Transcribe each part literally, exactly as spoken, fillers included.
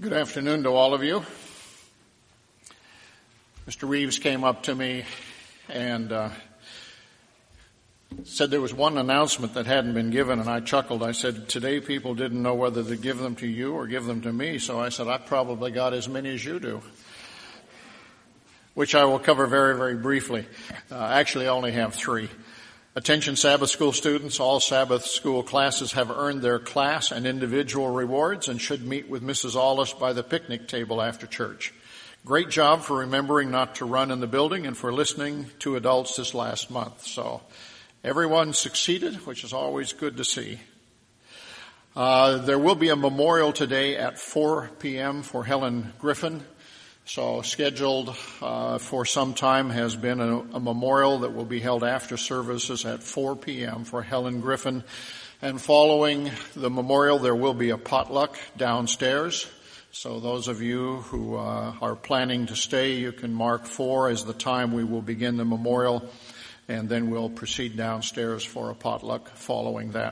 Good afternoon to all of you. Mister Reeves came up to me and uh, said there was one announcement that hadn't been given, and I chuckled. I said, today people didn't know whether to give them to you or give them to me, so I said, I probably got as many as you do, which I will cover very, very briefly. Uh, actually, I only have three. Attention Sabbath School students, all Sabbath School classes have earned their class and individual rewards and should meet with Missus Allis by the picnic table after church. Great job for remembering not to run in the building and for listening to adults this last month. So everyone succeeded, which is always good to see. Uh, there will be a memorial today at four p.m. for Helen Griffin. So scheduled uh, for some time has been a, a memorial that will be held after services at four p.m. for Helen Griffin. And following the memorial, there will be a potluck downstairs. So those of you who uh, are planning to stay, you can mark four as the time we will begin the memorial, and then we'll proceed downstairs for a potluck following that.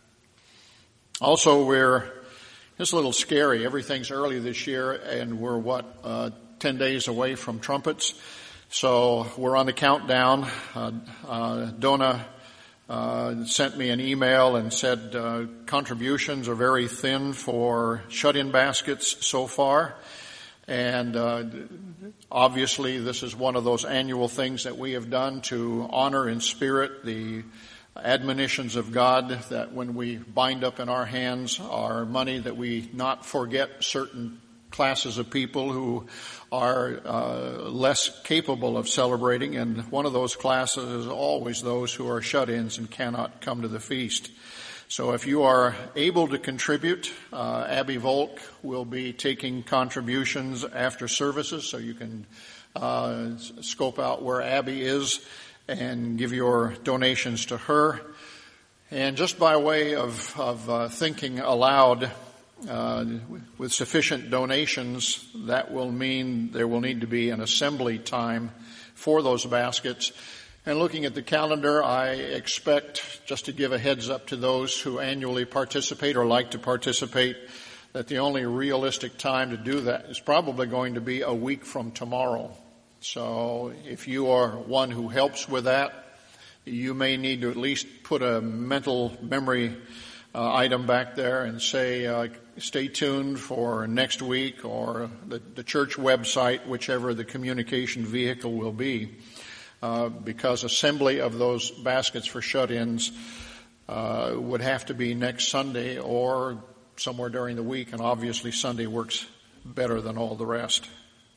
Also, we're it's a little scary. Everything's early this year, and we're, what, uh, ten days away from trumpets. So we're on the countdown. Uh, uh, Donna uh, sent me an email and said uh, contributions are very thin for shut-in baskets so far. And uh, obviously this is one of those annual things that we have done to honor in spirit the admonitions of God, that when we bind up in our hands our money, that we not forget certain classes of people who are uh, less capable of celebrating, and one of those classes is always those who are shut-ins and cannot come to the feast. So if you are able to contribute, uh, Abby Volk will be taking contributions after services, so you can uh, scope out where Abby is and give your donations to her. And just by way of, of uh, thinking aloud, uh, with sufficient donations, that will mean there will need to be an assembly time for those baskets. And looking at the calendar, I expect, just to give a heads up to those who annually participate or like to participate, that the only realistic time to do that is probably going to be a week from tomorrow. So if you are one who helps with that, you may need to at least put a mental memory uh, item back there and say, uh, stay tuned for next week, or the, the church website, whichever the communication vehicle will be, uh, because assembly of those baskets for shut-ins uh, would have to be next Sunday or somewhere during the week, and obviously Sunday works better than all the rest.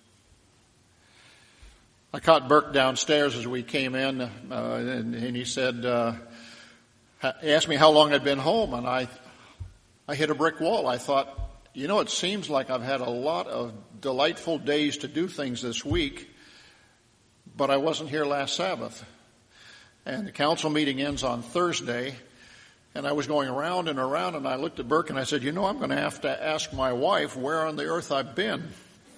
I caught Burke downstairs as we came in, uh, and, and he said, uh, he asked me how long I'd been home, and I, I hit a brick wall. I thought, you know, it seems like I've had a lot of delightful days to do things this week, but I wasn't here last Sabbath. And the council meeting ends on Thursday, and I was going around and around, and I looked at Burke and I said, you know, I'm going to have to ask my wife where on the earth I've been.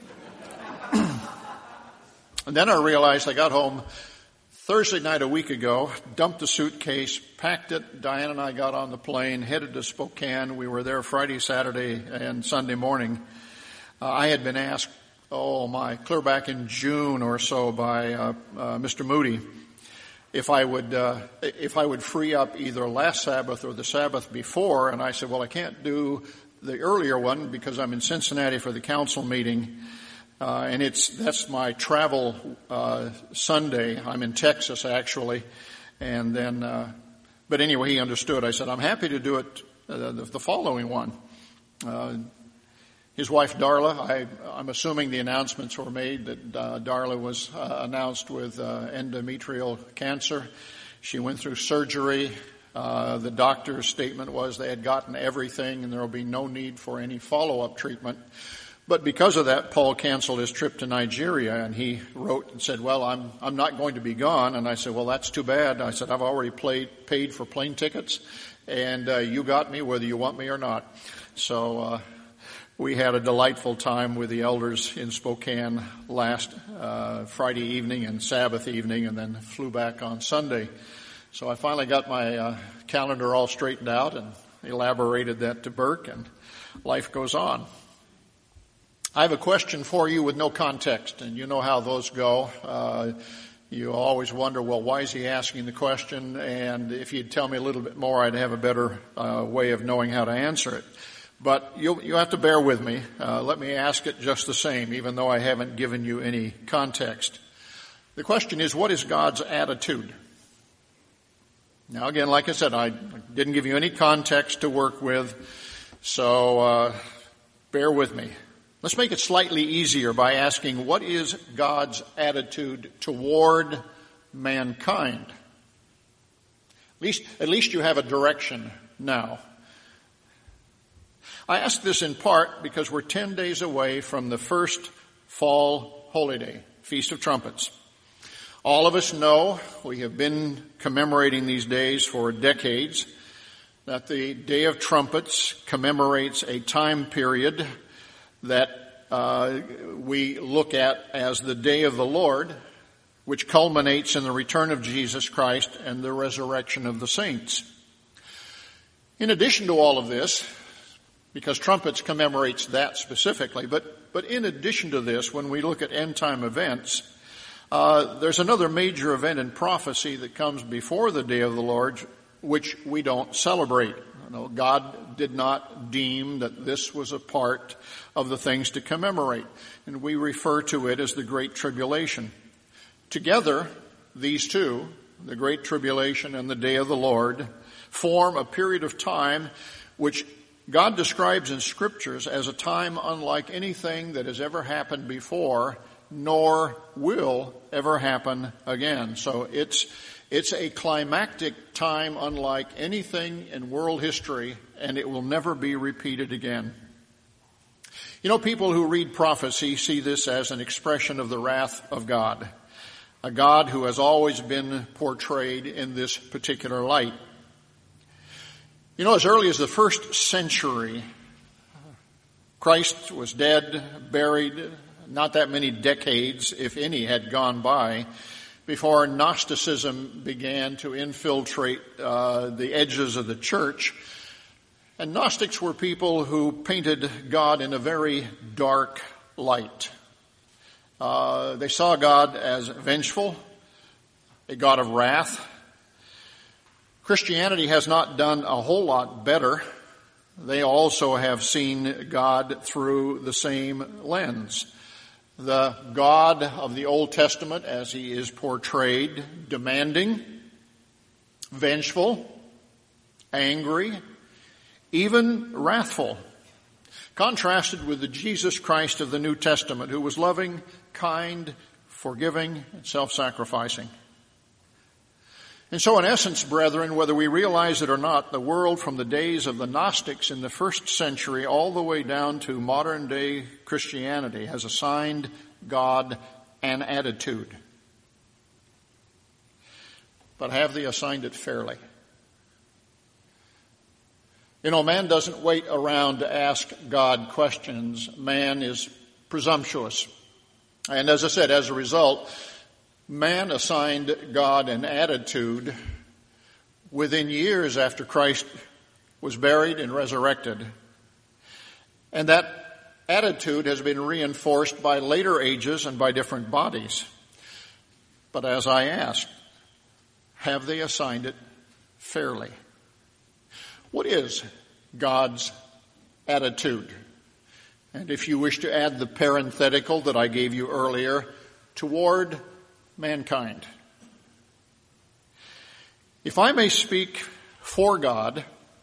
And then I realized I got home Thursday night a week ago, dumped the suitcase, packed it. Diane and I got on the plane, headed to Spokane. We were there Friday, Saturday, and Sunday morning. Uh, I had been asked, oh my, clear back in June or so by uh, uh, Mister Moody, if I would uh, if I would free up either last Sabbath or the Sabbath before. And I said, well, I can't do the earlier one because I'm in Cincinnati for the council meeting. Uh, and it's, that's my travel, uh, Sunday. I'm in Texas, actually. And then, uh, but anyway, he understood. I said, I'm happy to do it, uh, the, the following one. Uh, his wife, Darla, I, I'm assuming the announcements were made that, uh, Darla was, uh, announced with, uh, endometrial cancer. She went through surgery. Uh, the doctor's statement was they had gotten everything and there will be no need for any follow-up treatment. But because of that, Paul canceled his trip to Nigeria, and he wrote and said, well, I'm I'm not going to be gone. And I said, well, that's too bad. I said, I've already played, paid for plane tickets, and uh, you got me whether you want me or not. So uh, we had a delightful time with the elders in Spokane last uh, Friday evening and Sabbath evening, and then flew back on Sunday. So I finally got my uh, calendar all straightened out and elaborated that to Burke, and life goes on. I have a question for you with no context, and you know how those go. Uh, you always wonder, well, why is he asking the question? And if you'd tell me a little bit more, I'd have a better uh, way of knowing how to answer it. But you'll, you have to bear with me. Uh, let me ask it just the same, even though I haven't given you any context. The question is, what is God's attitude? Now, again, like I said, I didn't give you any context to work with, so uh, bear with me. Let's make it slightly easier by asking, what is God's attitude toward mankind? At least, at least you have a direction now. I ask this in part because we're ten days away from the first fall holy day, Feast of Trumpets. All of us know, we have been commemorating these days for decades, that the Day of Trumpets commemorates a time period that uh, we look at as the Day of the Lord, which culminates in the return of Jesus Christ and the resurrection of the saints. In addition to all of this, because trumpets commemorates that specifically, but, but in addition to this, when we look at end-time events, uh, there's another major event in prophecy that comes before the Day of the Lord, which we don't celebrate. You know, God did not deem that this was a part of the things to commemorate, and we refer to it as the Great Tribulation. Together, these two, the Great Tribulation and the Day of the Lord, form a period of time which God describes in Scriptures as a time unlike anything that has ever happened before, nor will ever happen again. So it's It's a climactic time unlike anything in world history, and it will never be repeated again. You know, people who read prophecy see this as an expression of the wrath of God, a God who has always been portrayed in this particular light. You know, as early as the first century, Christ was dead, buried, not that many decades, if any, had gone by before Gnosticism began to infiltrate uh, the edges of the church. And Gnostics were people who painted God in a very dark light. Uh, they saw God as vengeful, a God of wrath. Christianity has not done a whole lot better. They also have seen God through the same lens. The God of the Old Testament, as he is portrayed, demanding, vengeful, angry, even wrathful, contrasted with the Jesus Christ of the New Testament, who was loving, kind, forgiving, and self-sacrificing. And so in essence, brethren, whether we realize it or not, the world from the days of the Gnostics in the first century all the way down to modern day Christianity has assigned God an attitude. But have they assigned it fairly? You know, man doesn't wait around to ask God questions. Man is presumptuous. And as I said, as a result, man assigned God an attitude within years after Christ was buried and resurrected. And that attitude has been reinforced by later ages and by different bodies. But as I asked, have they assigned it fairly? What is God's attitude? And if you wish to add the parenthetical that I gave you earlier, toward mankind. If I may speak for God,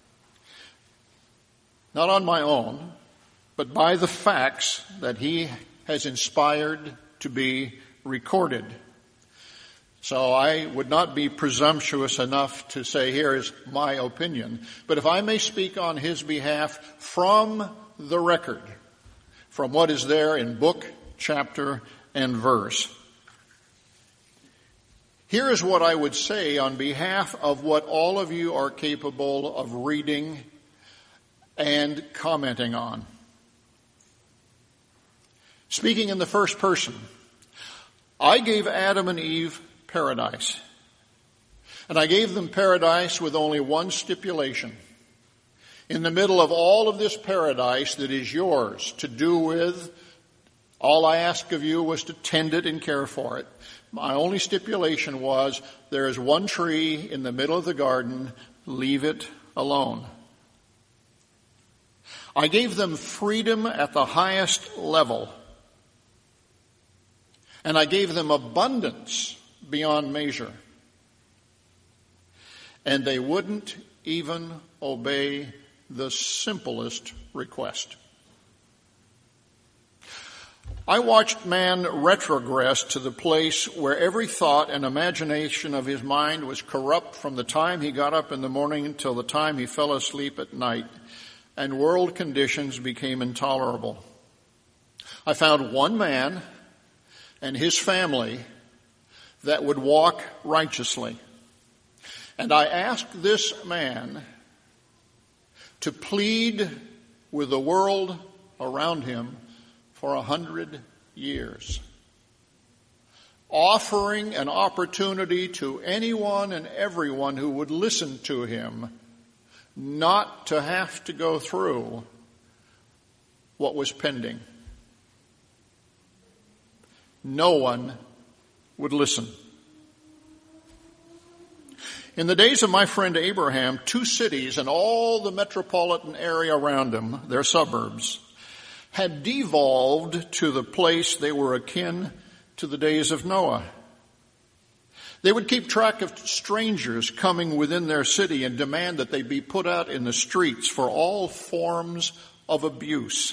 not on my own, but by the facts that he has inspired to be recorded. So I would not be presumptuous enough to say, here is my opinion. But if I may speak on his behalf from the record, from what is there in book, chapter, and verse. Here is what I would say on behalf of what all of you are capable of reading and commenting on. Speaking in the first person, I gave Adam and Eve paradise. And I gave them paradise with only one stipulation. In the middle of all of this paradise that is yours to do with, All I asked of you was to tend it and care for it. My only stipulation was, there is one tree in the middle of the garden, leave it alone. I gave them freedom at the highest level. And I gave them abundance beyond measure. And they wouldn't even obey the simplest request. I watched man retrogress to the place where every thought and imagination of his mind was corrupt from the time he got up in the morning until the time he fell asleep at night, and world conditions became intolerable. I found one man and his family that would walk righteously. And I asked this man to plead with the world around him for a hundred years, offering an opportunity to anyone and everyone who would listen to him not to have to go through what was pending. No one would listen. In the days of my friend Abraham, two cities and all the metropolitan area around him, their suburbs, had devolved to the place they were akin to the days of Noah. They would keep track of strangers coming within their city and demand that they be put out in the streets for all forms of abuse.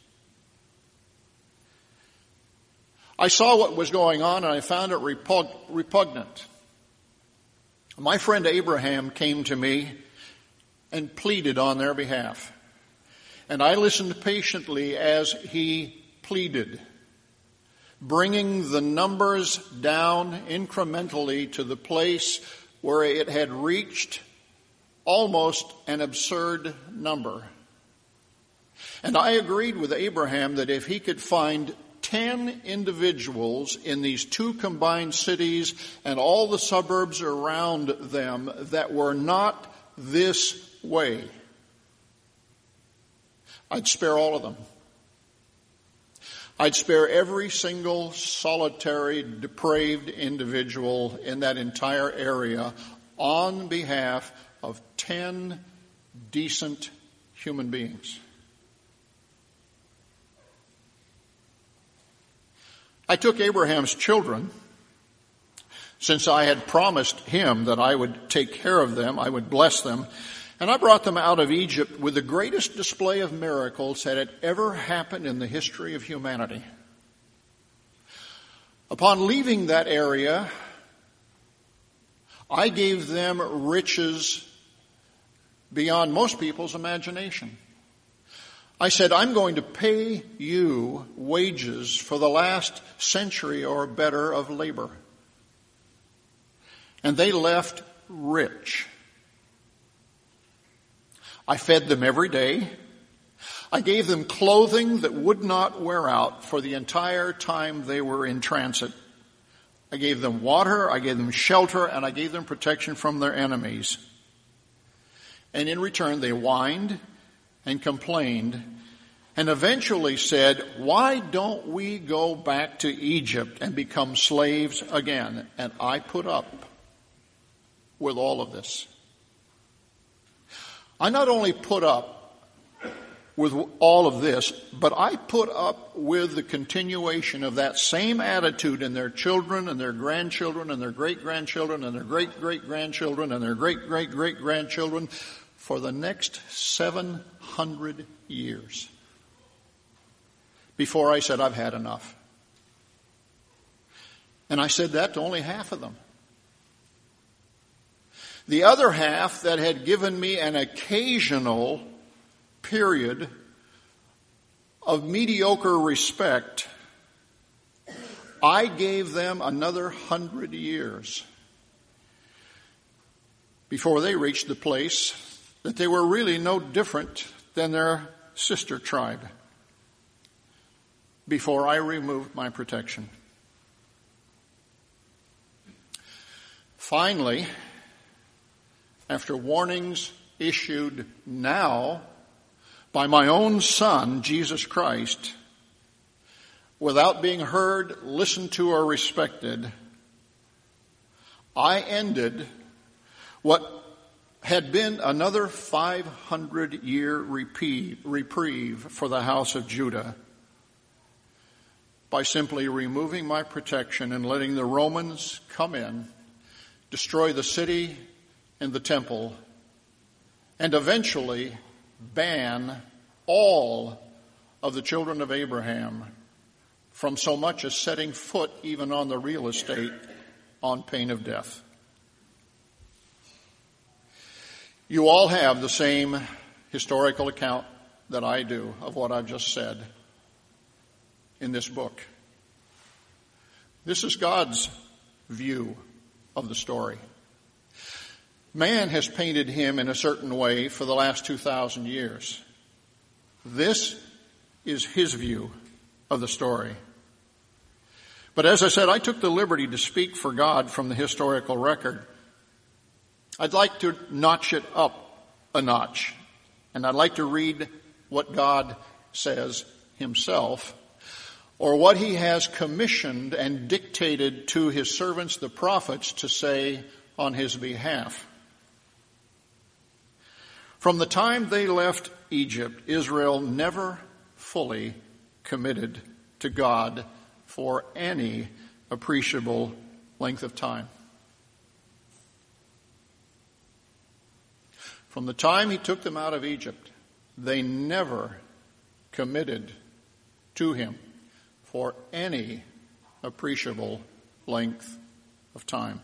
I saw what was going on and I found it repug- repugnant. My friend Abraham came to me and pleaded on their behalf. And I listened patiently as he pleaded, bringing the numbers down incrementally to the place where it had reached almost an absurd number. And I agreed with Abraham that if he could find ten individuals in these two combined cities and all the suburbs around them that were not this way, I'd spare all of them. I'd spare every single solitary, depraved individual in that entire area on behalf of ten decent human beings. I took Abraham's children, since I had promised him that I would take care of them, I would bless them, and I brought them out of Egypt with the greatest display of miracles that had ever happened in the history of humanity. Upon leaving that area, I gave them riches beyond most people's imagination. I said, I'm going to pay you wages for the last century or better of labor. And they left rich. I fed them every day. I gave them clothing that would not wear out for the entire time they were in transit. I gave them water, I gave them shelter, and I gave them protection from their enemies. And in return, they whined and complained and eventually said, why don't we go back to Egypt and become slaves again? And I put up with all of this. I not only put up with all of this, but I put up with the continuation of that same attitude in their children and their grandchildren and their great-grandchildren and their great-great-grandchildren and their great-great-great-grandchildren for the next seven hundred years. Before I said, I've had enough. And I said that to only half of them. The other half that had given me an occasional period of mediocre respect, I gave them another hundred years before they reached the place that they were really no different than their sister tribe, before I removed my protection. Finally, after warnings issued now by my own Son, Jesus Christ, without being heard, listened to, or respected, I ended what had been another five hundred year reprieve, reprieve for the house of Judah by simply removing my protection and letting the Romans come in, destroy the city and the temple, and eventually ban all of the children of Abraham from so much as setting foot even on the real estate on pain of death. You all have the same historical account that I do of what I've just said in this book. This is God's view of the story. Man has painted him in a certain way for the last two thousand years. This is his view of the story. But as I said, I took the liberty to speak for God from the historical record. I'd like to notch it up a notch, and I'd like to read what God says himself, or what he has commissioned and dictated to his servants, the prophets, to say on his behalf. From the time they left Egypt, Israel never fully committed to God for any appreciable length of time. From the time he took them out of Egypt, they never committed to him for any appreciable length of time.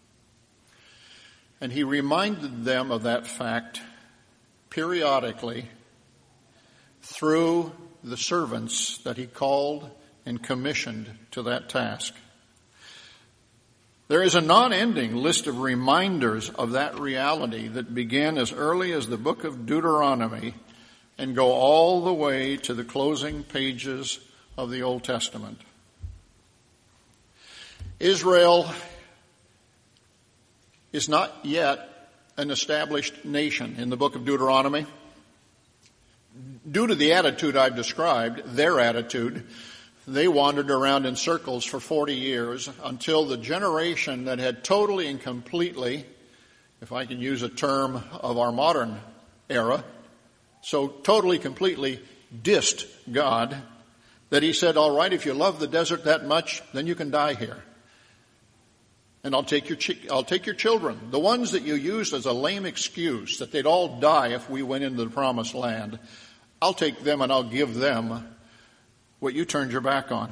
And he reminded them of that fact periodically through the servants that he called and commissioned to that task. There is a non-ending list of reminders of that reality that began as early as the book of Deuteronomy and go all the way to the closing pages of the Old Testament. Israel is not yet an established nation in the book of Deuteronomy. Due to the attitude I've described, their attitude, they wandered around in circles for forty years until the generation that had totally and completely, if I can use a term of our modern era, so totally, completely dissed God, that he said, all right, if you love the desert that much, then you can die here. And I'll take your ch- I'll take your children, the ones that you used as a lame excuse that they'd all die if we went into the promised land. I'll take them and I'll give them what you turned your back on.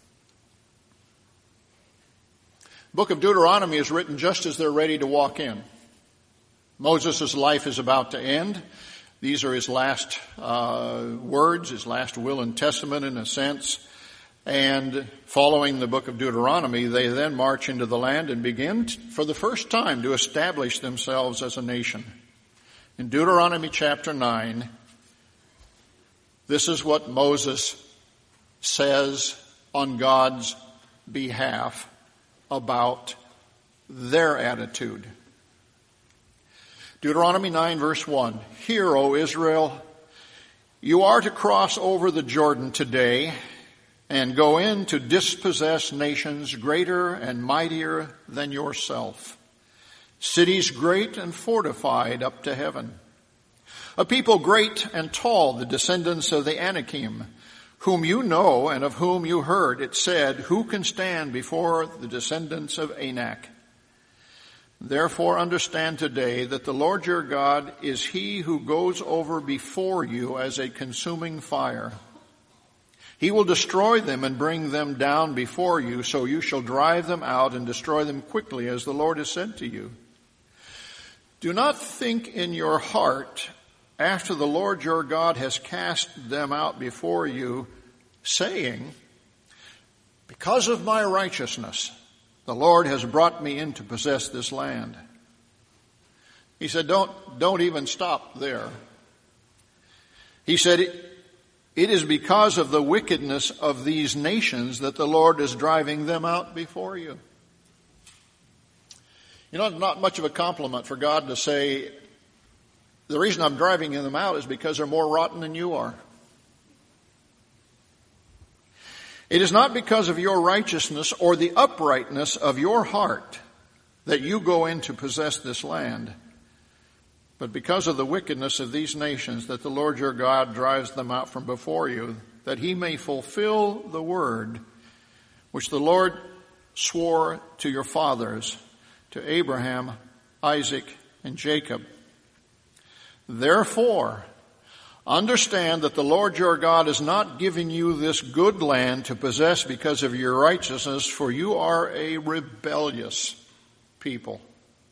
The book of Deuteronomy is written just as they're ready to walk in. Moses' life is about to end. These are his last uh, words, his last will and testament in a sense. And following the book of Deuteronomy, they then march into the land and begin t- for the first time to establish themselves as a nation. In Deuteronomy chapter nine, this is what Moses says on God's behalf about their attitude. Deuteronomy nine verse one, Hear, O Israel, you are to cross over the Jordan today and go in to dispossess nations greater and mightier than yourself, cities great and fortified up to heaven, a people great and tall, the descendants of the Anakim, whom you know and of whom you heard it said, who can stand before the descendants of Anak? Therefore understand today that the Lord your God is he who goes over before you as a consuming fire. He will destroy them and bring them down before you, so you shall drive them out and destroy them quickly, as the Lord has said to you. Do not think in your heart, after the Lord your God has cast them out before you, saying, because of my righteousness, the Lord has brought me in to possess this land. He said, don't, don't even stop there. He said, it, it is because of the wickedness of these nations that the Lord is driving them out before you. You know, it's not much of a compliment for God to say, the reason I'm driving them out is because they're more rotten than you are. It is not because of your righteousness or the uprightness of your heart that you go in to possess this land, but because of the wickedness of these nations that the Lord your God drives them out from before you, that he may fulfill the word which the Lord swore to your fathers, to Abraham, Isaac, and Jacob. Therefore, understand that the Lord your God is not giving you this good land to possess because of your righteousness, for you are a rebellious people.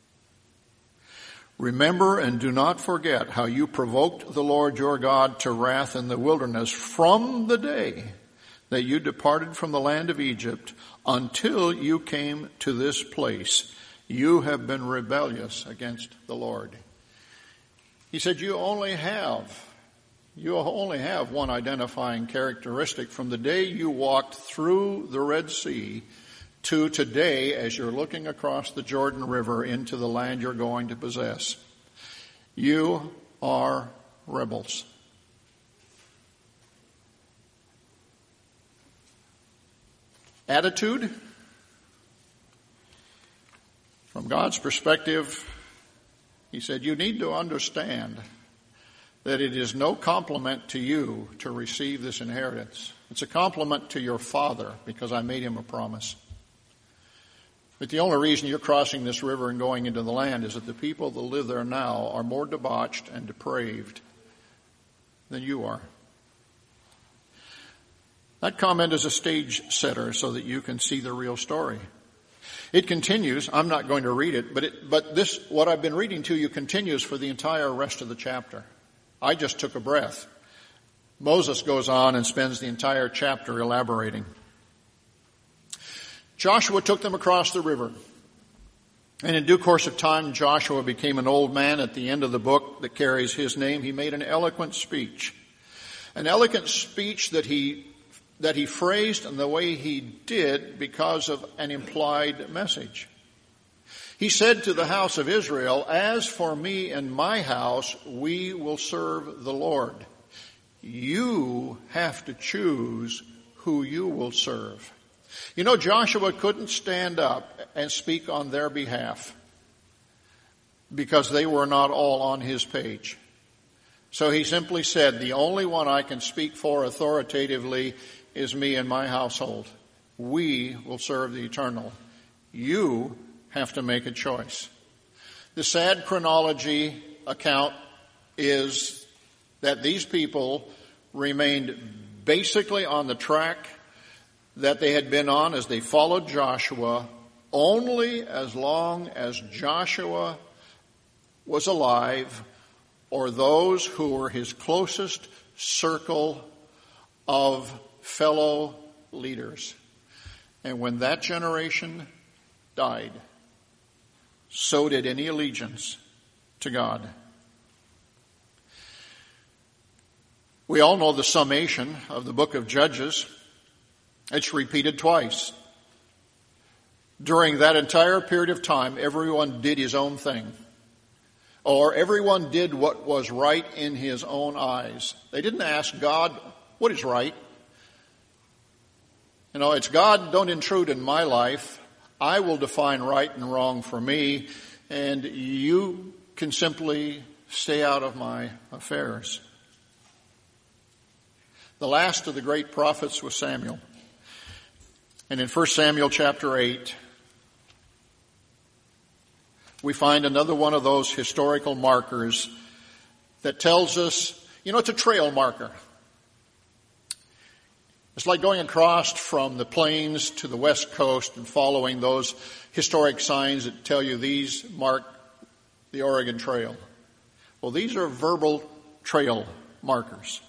Remember and do not forget how you provoked the Lord your God to wrath in the wilderness from the day that you departed from the land of Egypt until you came to this place. You have been rebellious against the Lord. He said you only have, you only have one identifying characteristic from the day you walked through the Red Sea to today as you're looking across the Jordan River into the land you're going to possess. You are rebels. Attitude? From God's perspective, he said, you need to understand that it is no compliment to you to receive this inheritance. It's a compliment to your father because I made him a promise. But the only reason you're crossing this river and going into the land is that the people that live there now are more debauched and depraved than you are. That comment is a stage setter so that you can see the real story. It continues. I'm not going to read it, but it, but this, what I've been reading to you, continues for the entire rest of the chapter. I just took a breath. Moses goes on and spends the entire chapter elaborating. Joshua took them across the river. And in due course of time, Joshua became an old man. At the end of the book that carries his name, he made an eloquent speech. An eloquent speech that he that he phrased in the way he did because of an implied message. He said to the house of Israel, as for me and my house, we will serve the Lord. You have to choose who you will serve. You know, Joshua couldn't stand up and speak on their behalf because they were not all on his page. So he simply said, the only one I can speak for authoritatively is me and my household. We will serve the eternal. You have to make a choice. The sad chronology account is that these people remained basically on the track that they had been on as they followed Joshua only as long as Joshua was alive or those who were his closest circle of fellow leaders. And when that generation died, so did any allegiance to God. We all know the summation of the book of Judges. It's repeated twice. During that entire period of time, everyone did his own thing. Or everyone did what was right in his own eyes. They didn't ask God, what is right? You know, it's God, don't intrude in my life. I will define right and wrong for me, and you can simply stay out of my affairs. The last of the great prophets was Samuel. And in First Samuel chapter eight, we find another one of those historical markers that tells us, you know, it's a trail marker. It's like going across from the plains to the west coast and following those historic signs that tell you these mark the Oregon Trail. Well, these are verbal trail markers.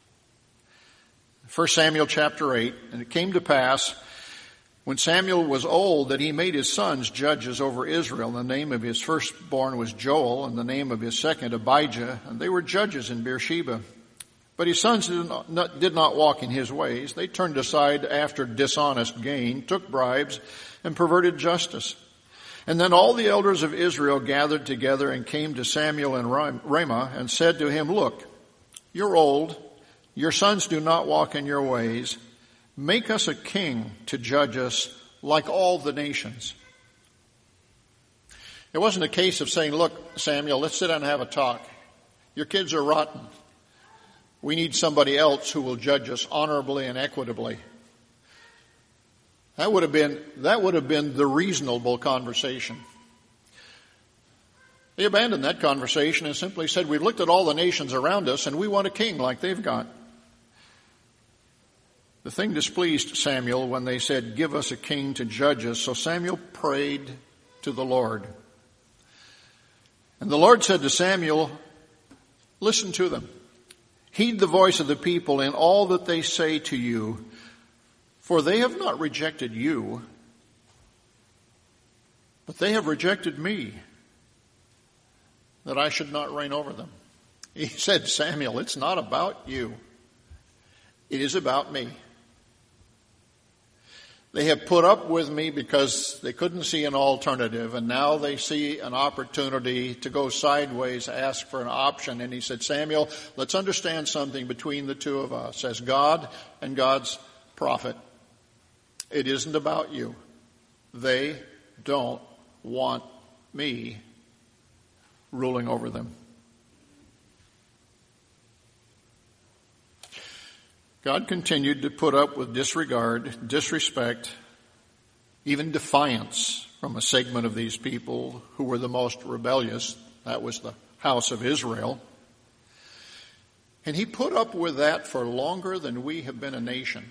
First Samuel chapter eight, and it came to pass when Samuel was old that he made his sons judges over Israel. The name of his firstborn was Joel, and the name of his second Abijah, and they were judges in Beersheba. But his sons did not, did not walk in his ways. They turned aside after dishonest gain, took bribes, and perverted justice. And then all the elders of Israel gathered together and came to Samuel in Ramah and said to him, look, you're old, your sons do not walk in your ways, make us a king to judge us like all the nations. It wasn't a case of saying, look, Samuel, let's sit down and have a talk. Your kids are rotten. We need somebody else who will judge us honorably and equitably. That would have been, that would have been the reasonable conversation. They abandoned that conversation and simply said, we've looked at all the nations around us and we want a king like they've got. The thing displeased Samuel when they said, give us a king to judge us. So Samuel prayed to the Lord. And the Lord said to Samuel, listen to them. Heed the voice of the people in all that they say to you, for they have not rejected you, but they have rejected me, that I should not reign over them. He said, Samuel, it's not about you. It is about me. They have put up with me because they couldn't see an alternative, and now they see an opportunity to go sideways, ask for an option. And he said, Samuel, let's understand something between the two of us as God and God's prophet. It isn't about you. They don't want me ruling over them. God continued to put up with disregard, disrespect, even defiance from a segment of these people who were the most rebellious. That was the house of Israel. And he put up with that for longer than we have been a nation.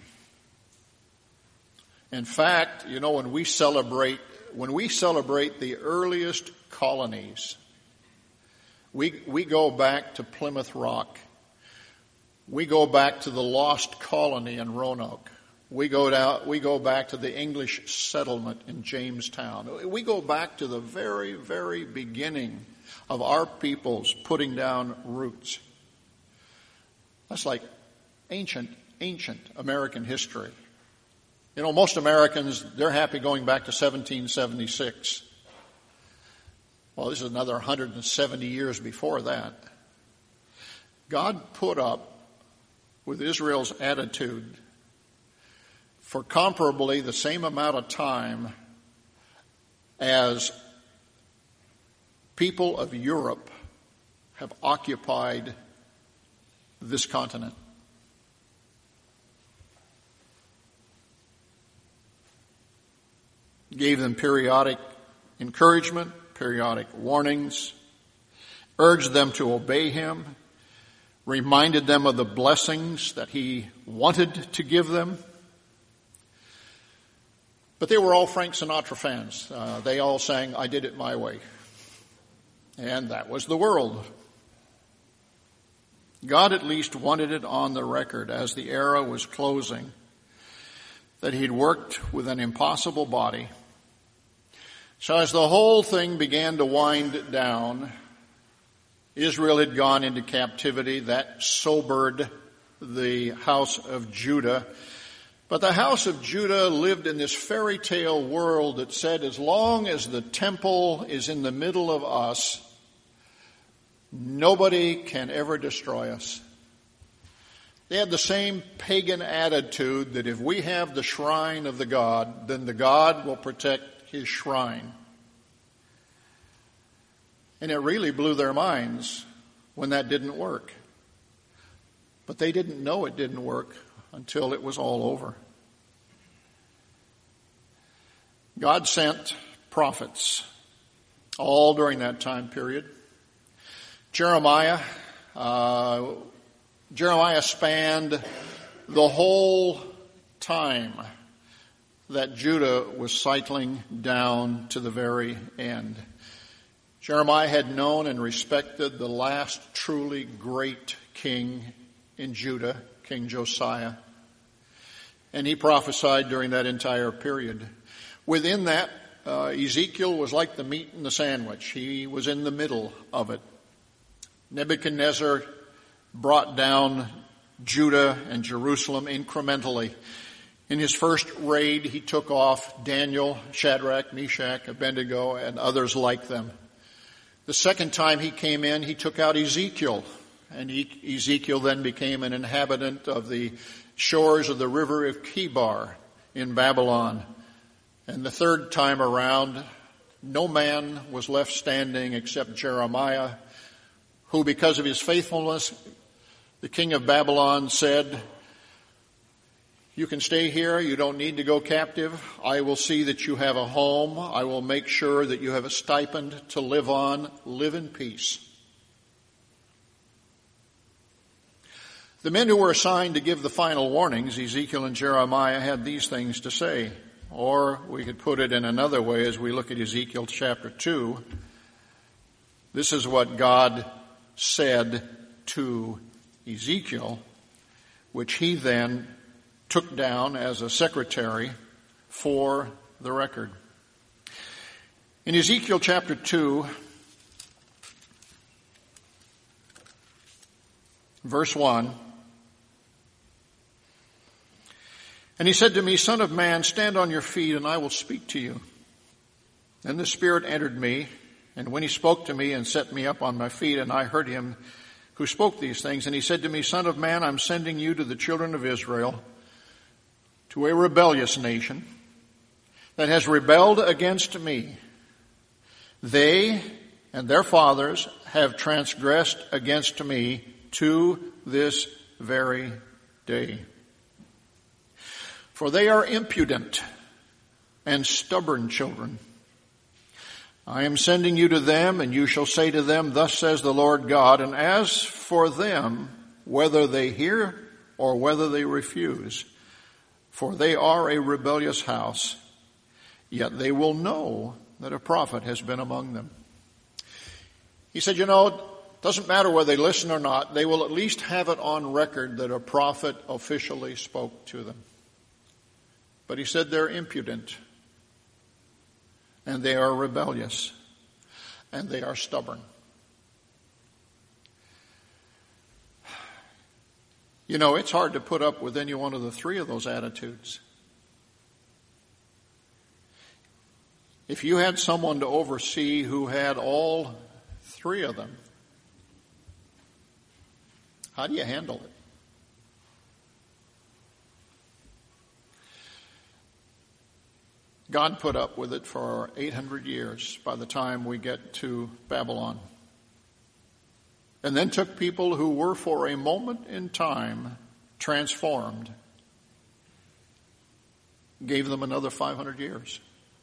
In fact, you know, when we celebrate, when we celebrate the earliest colonies, we, we go back to Plymouth Rock. We go back to the lost colony in Roanoke. We go down, we go back to the English settlement in Jamestown. We go back to the very, very beginning of our people's putting down roots. That's like ancient, ancient American history. You know, most Americans, they're happy going back to seventeen seventy-six. Well, this is another one hundred seventy years before that. God put up with Israel's attitude for comparably the same amount of time as people of Europe have occupied this continent. Gave them periodic encouragement, periodic warnings, urged them to obey him, reminded them of the blessings that he wanted to give them. But they were all Frank Sinatra fans. Uh, they all sang, I Did It My Way. And that was the world. God at least wanted it on the record as the era was closing that he'd worked with an impossible body. So as the whole thing began to wind down, Israel had gone into captivity. That sobered the house of Judah. But the house of Judah lived in this fairy tale world that said, as long as the temple is in the middle of us, nobody can ever destroy us. They had the same pagan attitude that if we have the shrine of the God, then the God will protect his shrine. And it really blew their minds when that didn't work. But they didn't know it didn't work until it was all over. God sent prophets all during that time period. Jeremiah, uh, Jeremiah spanned the whole time that Judah was cycling down to the very end. Jeremiah had known and respected the last truly great king in Judah, King Josiah. And he prophesied during that entire period. Within that, uh, Ezekiel was like the meat in the sandwich. He was in the middle of it. Nebuchadnezzar brought down Judah and Jerusalem incrementally. In his first raid, he took off Daniel, Shadrach, Meshach, Abednego, and others like them. The second time he came in, he took out Ezekiel and Ezekiel then became an inhabitant of the shores of the river of Chebar in Babylon. And the third time around, no man was left standing except Jeremiah, who, because of his faithfulness, the king of Babylon said, "You can stay here. You don't need to go captive. I will see that you have a home. I will make sure that you have a stipend to live on. Live in peace." The men who were assigned to give the final warnings, Ezekiel and Jeremiah, had these things to say. Or we could put it in another way as we look at Ezekiel chapter two. This is what God said to Ezekiel, which he then took down as a secretary for the record. In Ezekiel chapter two, verse one, "And he said to me, Son of man, stand on your feet, and I will speak to you. Then the Spirit entered me, and when he spoke to me and set me up on my feet, and I heard him who spoke these things, and he said to me, Son of man, I'm sending you to the children of Israel, to a rebellious nation that has rebelled against me. They and their fathers have transgressed against me to this very day. For they are impudent and stubborn children. I am sending you to them, and you shall say to them, Thus says the Lord God, and as for them, whether they hear or whether they refuse, for they are a rebellious house, yet they will know that a prophet has been among them." He said, you know, it doesn't matter whether they listen or not, they will at least have it on record that a prophet officially spoke to them. But he said they're impudent, and they are rebellious, and they are stubborn. You know, it's hard to put up with any one of the three of those attitudes. If you had someone to oversee who had all three of them, how do you handle it? God put up with it for eight hundred years by the time we get to Babylon. And then took people who were for a moment in time transformed, gave them another five hundred years.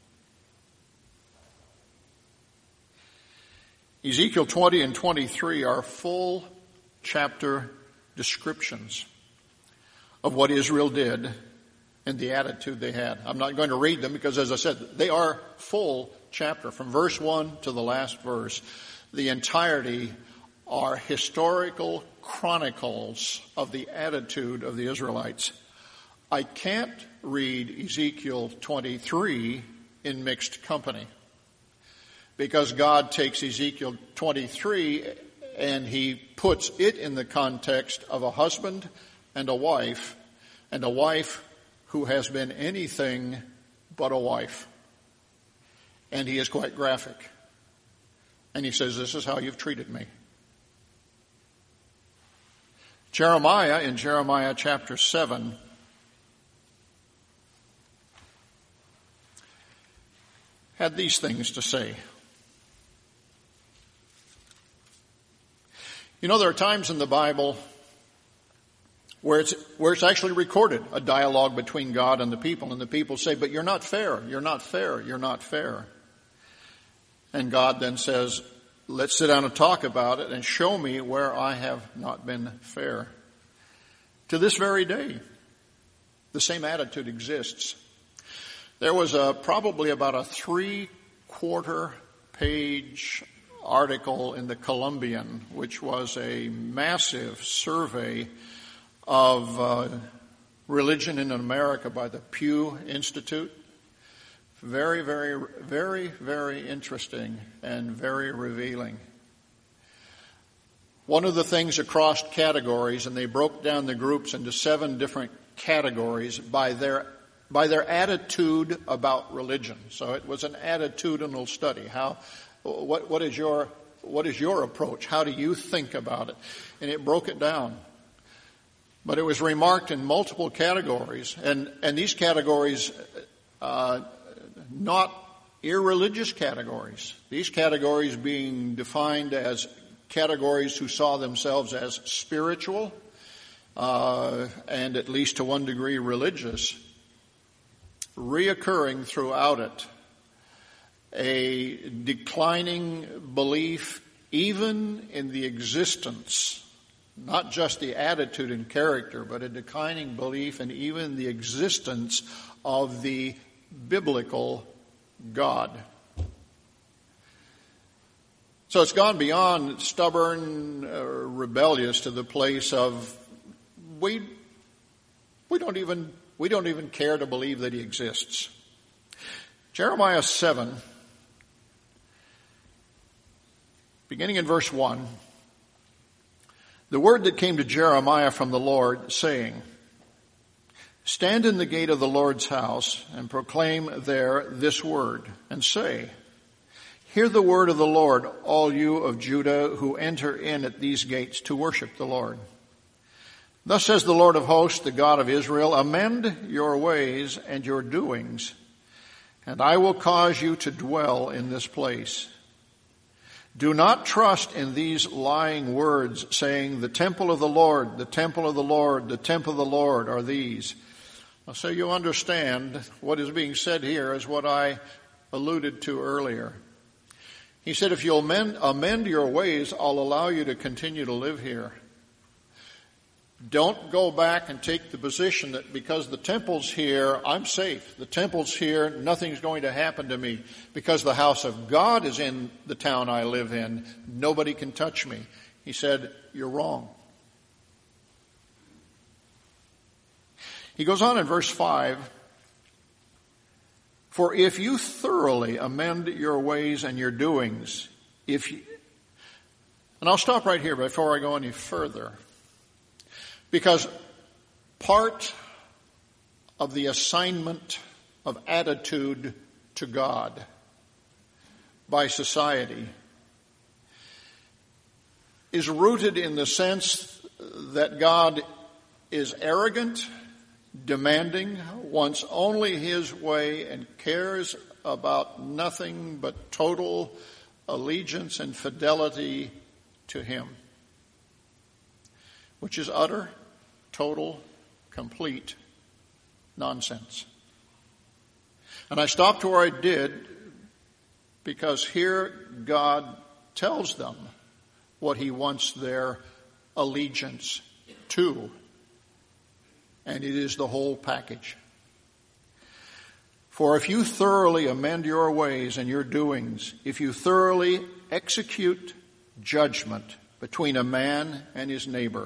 Ezekiel twenty and twenty-three are full chapter descriptions of what Israel did and the attitude they had. I'm not going to read them because, as I said, they are full chapter. From verse one to the last verse, the entirety are historical chronicles of the attitude of the Israelites. I can't read Ezekiel twenty-three in mixed company because God takes Ezekiel twenty-three and he puts it in the context of a husband and a wife, and a wife who has been anything but a wife. And he is quite graphic. And he says, this is how you've treated me. Jeremiah, in Jeremiah chapter seven, had these things to say. You know, there are times in the Bible where it's, where it's actually recorded, a dialogue between God and the people, and the people say, but you're not fair, you're not fair, you're not fair. And God then says, let's sit down and talk about it and show me where I have not been fair. To this very day, the same attitude exists. There was a, probably about a three-quarter page article in the Columbian, which was a massive survey of uh, religion in America by the Pew Institute. Very, very, very, very interesting and very revealing. One of the things across categories, and they broke down the groups into seven different categories by their by their attitude about religion. So it was an attitudinal study. How, what, what is your what is your approach? How do you think about it? And it broke it down. But it was remarked in multiple categories, and, and these categories, uh, not irreligious categories. These categories being defined as categories who saw themselves as spiritual, uh, and at least to one degree religious, reoccurring throughout it. A declining belief even in the existence, not just the attitude and character, but a declining belief in even the existence of the biblical God. So it's gone beyond stubborn, uh, rebellious to the place of we we don't even we don't even care to believe that he exists. Jeremiah seven, beginning in verse one, the word that came to Jeremiah from the Lord, saying, stand in the gate of the Lord's house and proclaim there this word, and say, hear the word of the Lord, all you of Judah who enter in at these gates to worship the Lord. Thus says the Lord of hosts, the God of Israel, amend your ways and your doings, and I will cause you to dwell in this place. Do not trust in these lying words, saying, the temple of the Lord, the temple of the Lord, the temple of the Lord are these. So you understand what is being said here is what I alluded to earlier. He said, if you'll amend, amend your ways, I'll allow you to continue to live here. Don't go back and take the position that because the temple's here, I'm safe. The temple's here, nothing's going to happen to me. Because the house of God is in the town I live in, nobody can touch me. He said, you're wrong. He goes on in verse five, for if you thoroughly amend your ways and your doings, if you, and I'll stop right here before I go any further. Because part of the assignment of attitude to God by society is rooted in the sense that God is arrogant, demanding, wants only his way, and cares about nothing but total allegiance and fidelity to him, which is utter, total, complete nonsense. And I stopped where I did because here God tells them what he wants their allegiance to. And it is the whole package. For if you thoroughly amend your ways and your doings, if you thoroughly execute judgment between a man and his neighbor,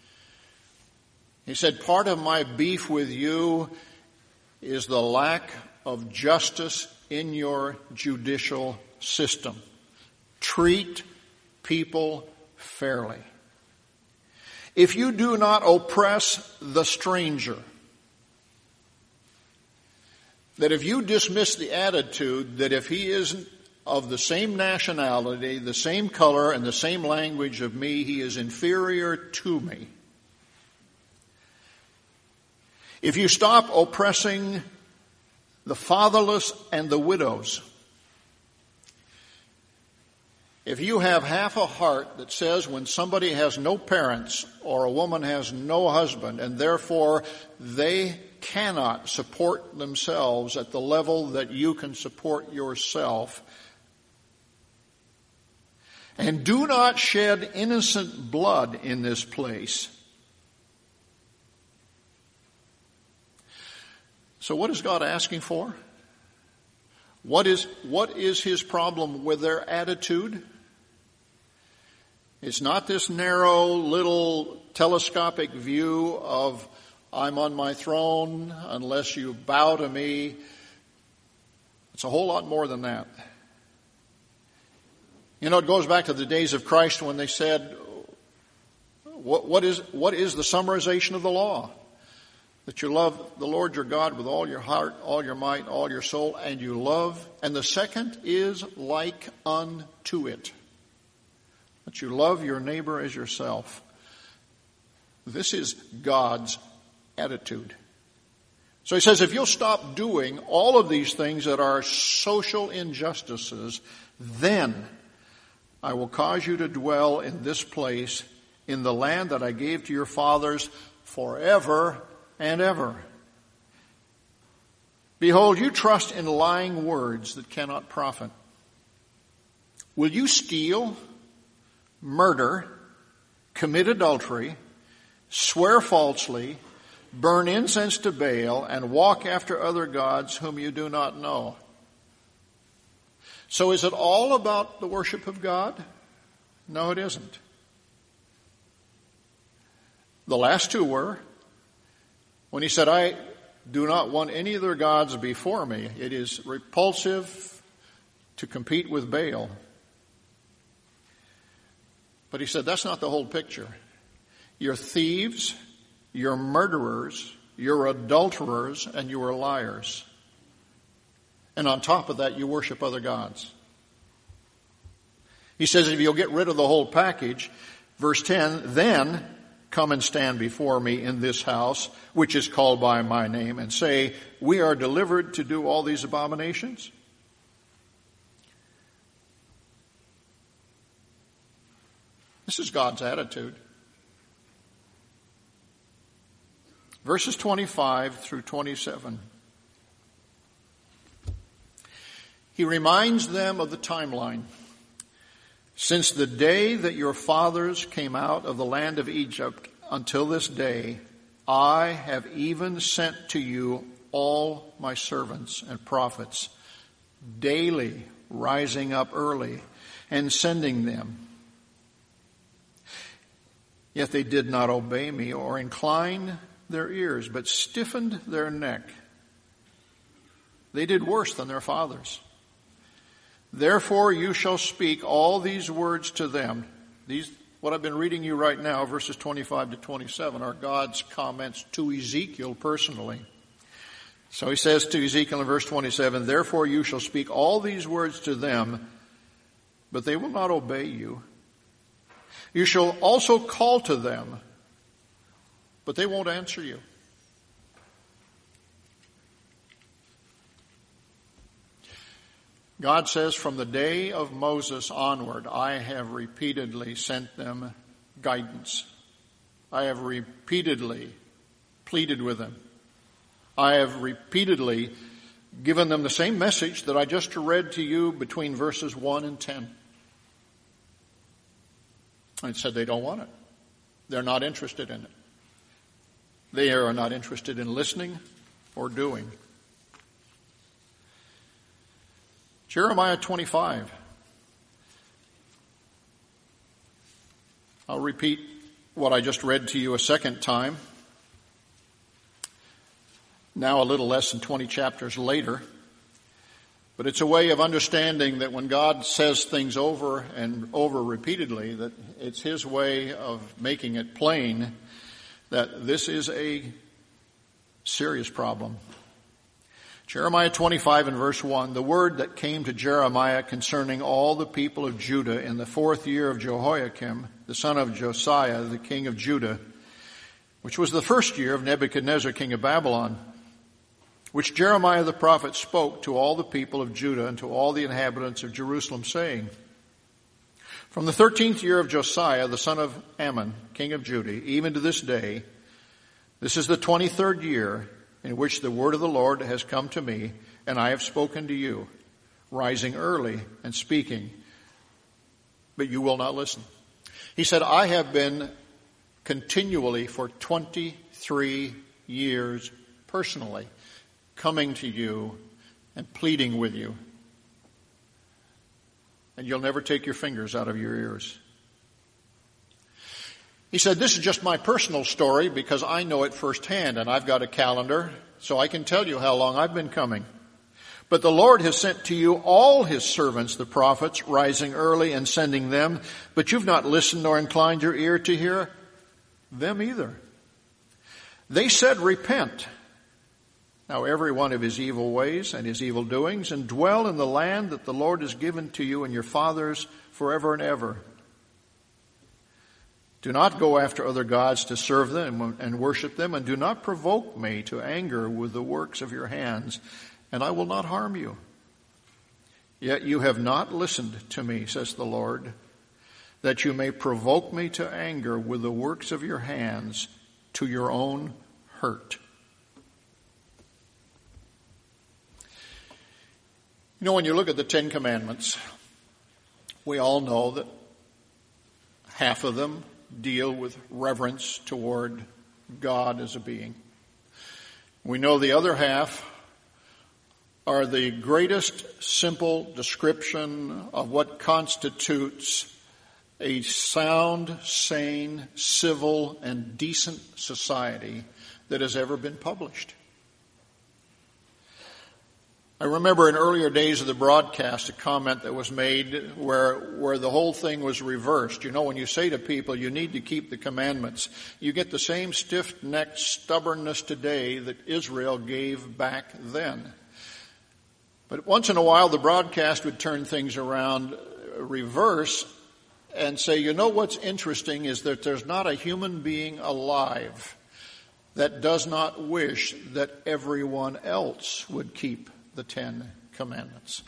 he said, part of my beef with you is the lack of justice in your judicial system. Treat people fairly. If you do not oppress the stranger, that if you dismiss the attitude that if he isn't of the same nationality, the same color, and the same language of me, he is inferior to me. If you stop oppressing the fatherless and the widows, if you have half a heart that says when somebody has no parents or a woman has no husband and therefore they cannot support themselves at the level that you can support yourself, and do not shed innocent blood in this place. So what is God asking for? What is, what is his problem with their attitude? It's not this narrow little telescopic view of I'm on my throne unless you bow to me. It's a whole lot more than that. You know, it goes back to the days of Christ when they said, what, what is, what is the summarization of the law? That you love the Lord your God with all your heart, all your might, all your soul, and you love. And the second is like unto it. that you love your neighbor as yourself. This is God's attitude. So he says, if you'll stop doing all of these things that are social injustices, then I will cause you to dwell in this place, in the land that I gave to your fathers forever and ever. Behold, you trust in lying words that cannot profit. Will you steal, murder, commit adultery, swear falsely, burn incense to Baal, and walk after other gods whom you do not know? So is it all about the worship of God? No, it isn't. The last two were. When he said, I do not want any other gods before me, it is repulsive to compete with Baal. But he said, that's not the whole picture. You're thieves, you're murderers, you're adulterers, and you are liars. And on top of that, you worship other gods. He says, if you'll get rid of the whole package, verse ten, then come and stand before me in this house, which is called by my name, and say, we are delivered to do all these abominations? This is God's attitude. Verses twenty-five through twenty-seven. He reminds them of the timeline. Since the day that your fathers came out of the land of Egypt until this day, I have even sent to you all my servants and prophets, daily rising up early and sending them. Yet they did not obey me or incline their ears, but stiffened their neck. They did worse than their fathers. Therefore you shall speak all these words to them. These, what I've been reading you right now, verses twenty-five to twenty-seven, are God's comments to Ezekiel personally. So he says to Ezekiel in verse twenty-seven, therefore you shall speak all these words to them, but they will not obey you. You shall also call to them, but they won't answer you. God says, from the day of Moses onward, I have repeatedly sent them guidance. I have repeatedly pleaded with them. I have repeatedly given them the same message that I just read to you between verses one and ten. And said they don't want it. They're not interested in it. They are not interested in listening or doing. Jeremiah twenty-five. I'll repeat what I just read to you a second time. Now a little less than twenty chapters later. But it's a way of understanding that when God says things over and over repeatedly, that it's His way of making it plain that this is a serious problem. Jeremiah twenty-five and verse one, the word that came to Jeremiah concerning all the people of Judah in the fourth year of Jehoiakim, the son of Josiah, the king of Judah, which was the first year of Nebuchadnezzar, king of Babylon, which Jeremiah the prophet spoke to all the people of Judah and to all the inhabitants of Jerusalem, saying, from the thirteenth year of Josiah, the son of Ammon, king of Judah, even to this day, this is the twenty-third year in which the word of the Lord has come to me, and I have spoken to you, rising early and speaking, but you will not listen. He said, I have been continually for twenty-three years personally coming to you and pleading with you. And you'll never take your fingers out of your ears. He said, this is just my personal story because I know it firsthand, and I've got a calendar, so I can tell you how long I've been coming. But the Lord has sent to you all His servants, the prophets, rising early and sending them, but you've not listened nor inclined your ear to hear them either. They said, repent, now every one of his evil ways and his evil doings, and dwell in the land that the Lord has given to you and your fathers forever and ever. Do not go after other gods to serve them and worship them, and do not provoke me to anger with the works of your hands, and I will not harm you. Yet you have not listened to me, says the Lord, that you may provoke me to anger with the works of your hands to your own hurt. You know, when you look at the Ten Commandments, we all know that half of them deal with reverence toward God as a being. We know the other half are the greatest simple description of what constitutes a sound, sane, civil, and decent society that has ever been published. I remember in earlier days of the broadcast a comment that was made where where the whole thing was reversed. You know, when you say to people, you need to keep the commandments, you get the same stiff-necked stubbornness today that Israel gave back then. But once in a while, the broadcast would turn things around, reverse, and say, you know what's interesting is that there's not a human being alive that does not wish that everyone else would keep the Ten Commandments.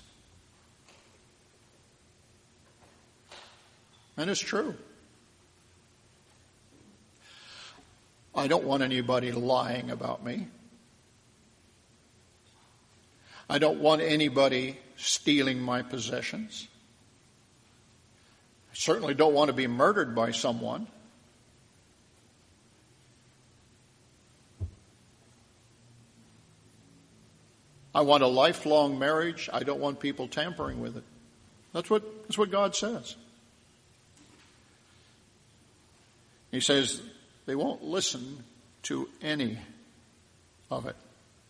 And it's true. I don't want anybody lying about me. I don't want anybody stealing my possessions. I certainly don't want to be murdered by someone. I want a lifelong marriage. I don't want people tampering with it. That's what, that's what God says. He says they won't listen to any of it.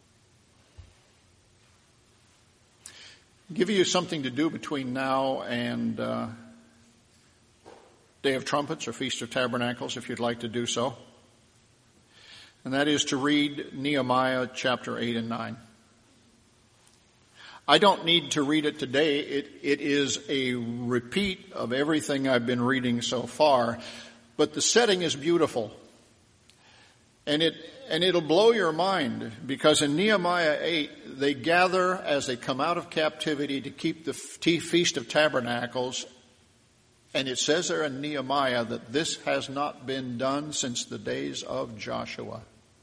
I'll give you something to do between now and uh, Day of Trumpets or Feast of Tabernacles, if you'd like to do so. And that is to read Nehemiah chapter eight and nine. I don't need to read it today. It, it is a repeat of everything I've been reading so far. But the setting is beautiful. And it, and it'll blow your mind, because in Nehemiah eight, they gather as they come out of captivity to keep the Feast of Tabernacles. And it says there in Nehemiah that this has not been done since the days of Joshua.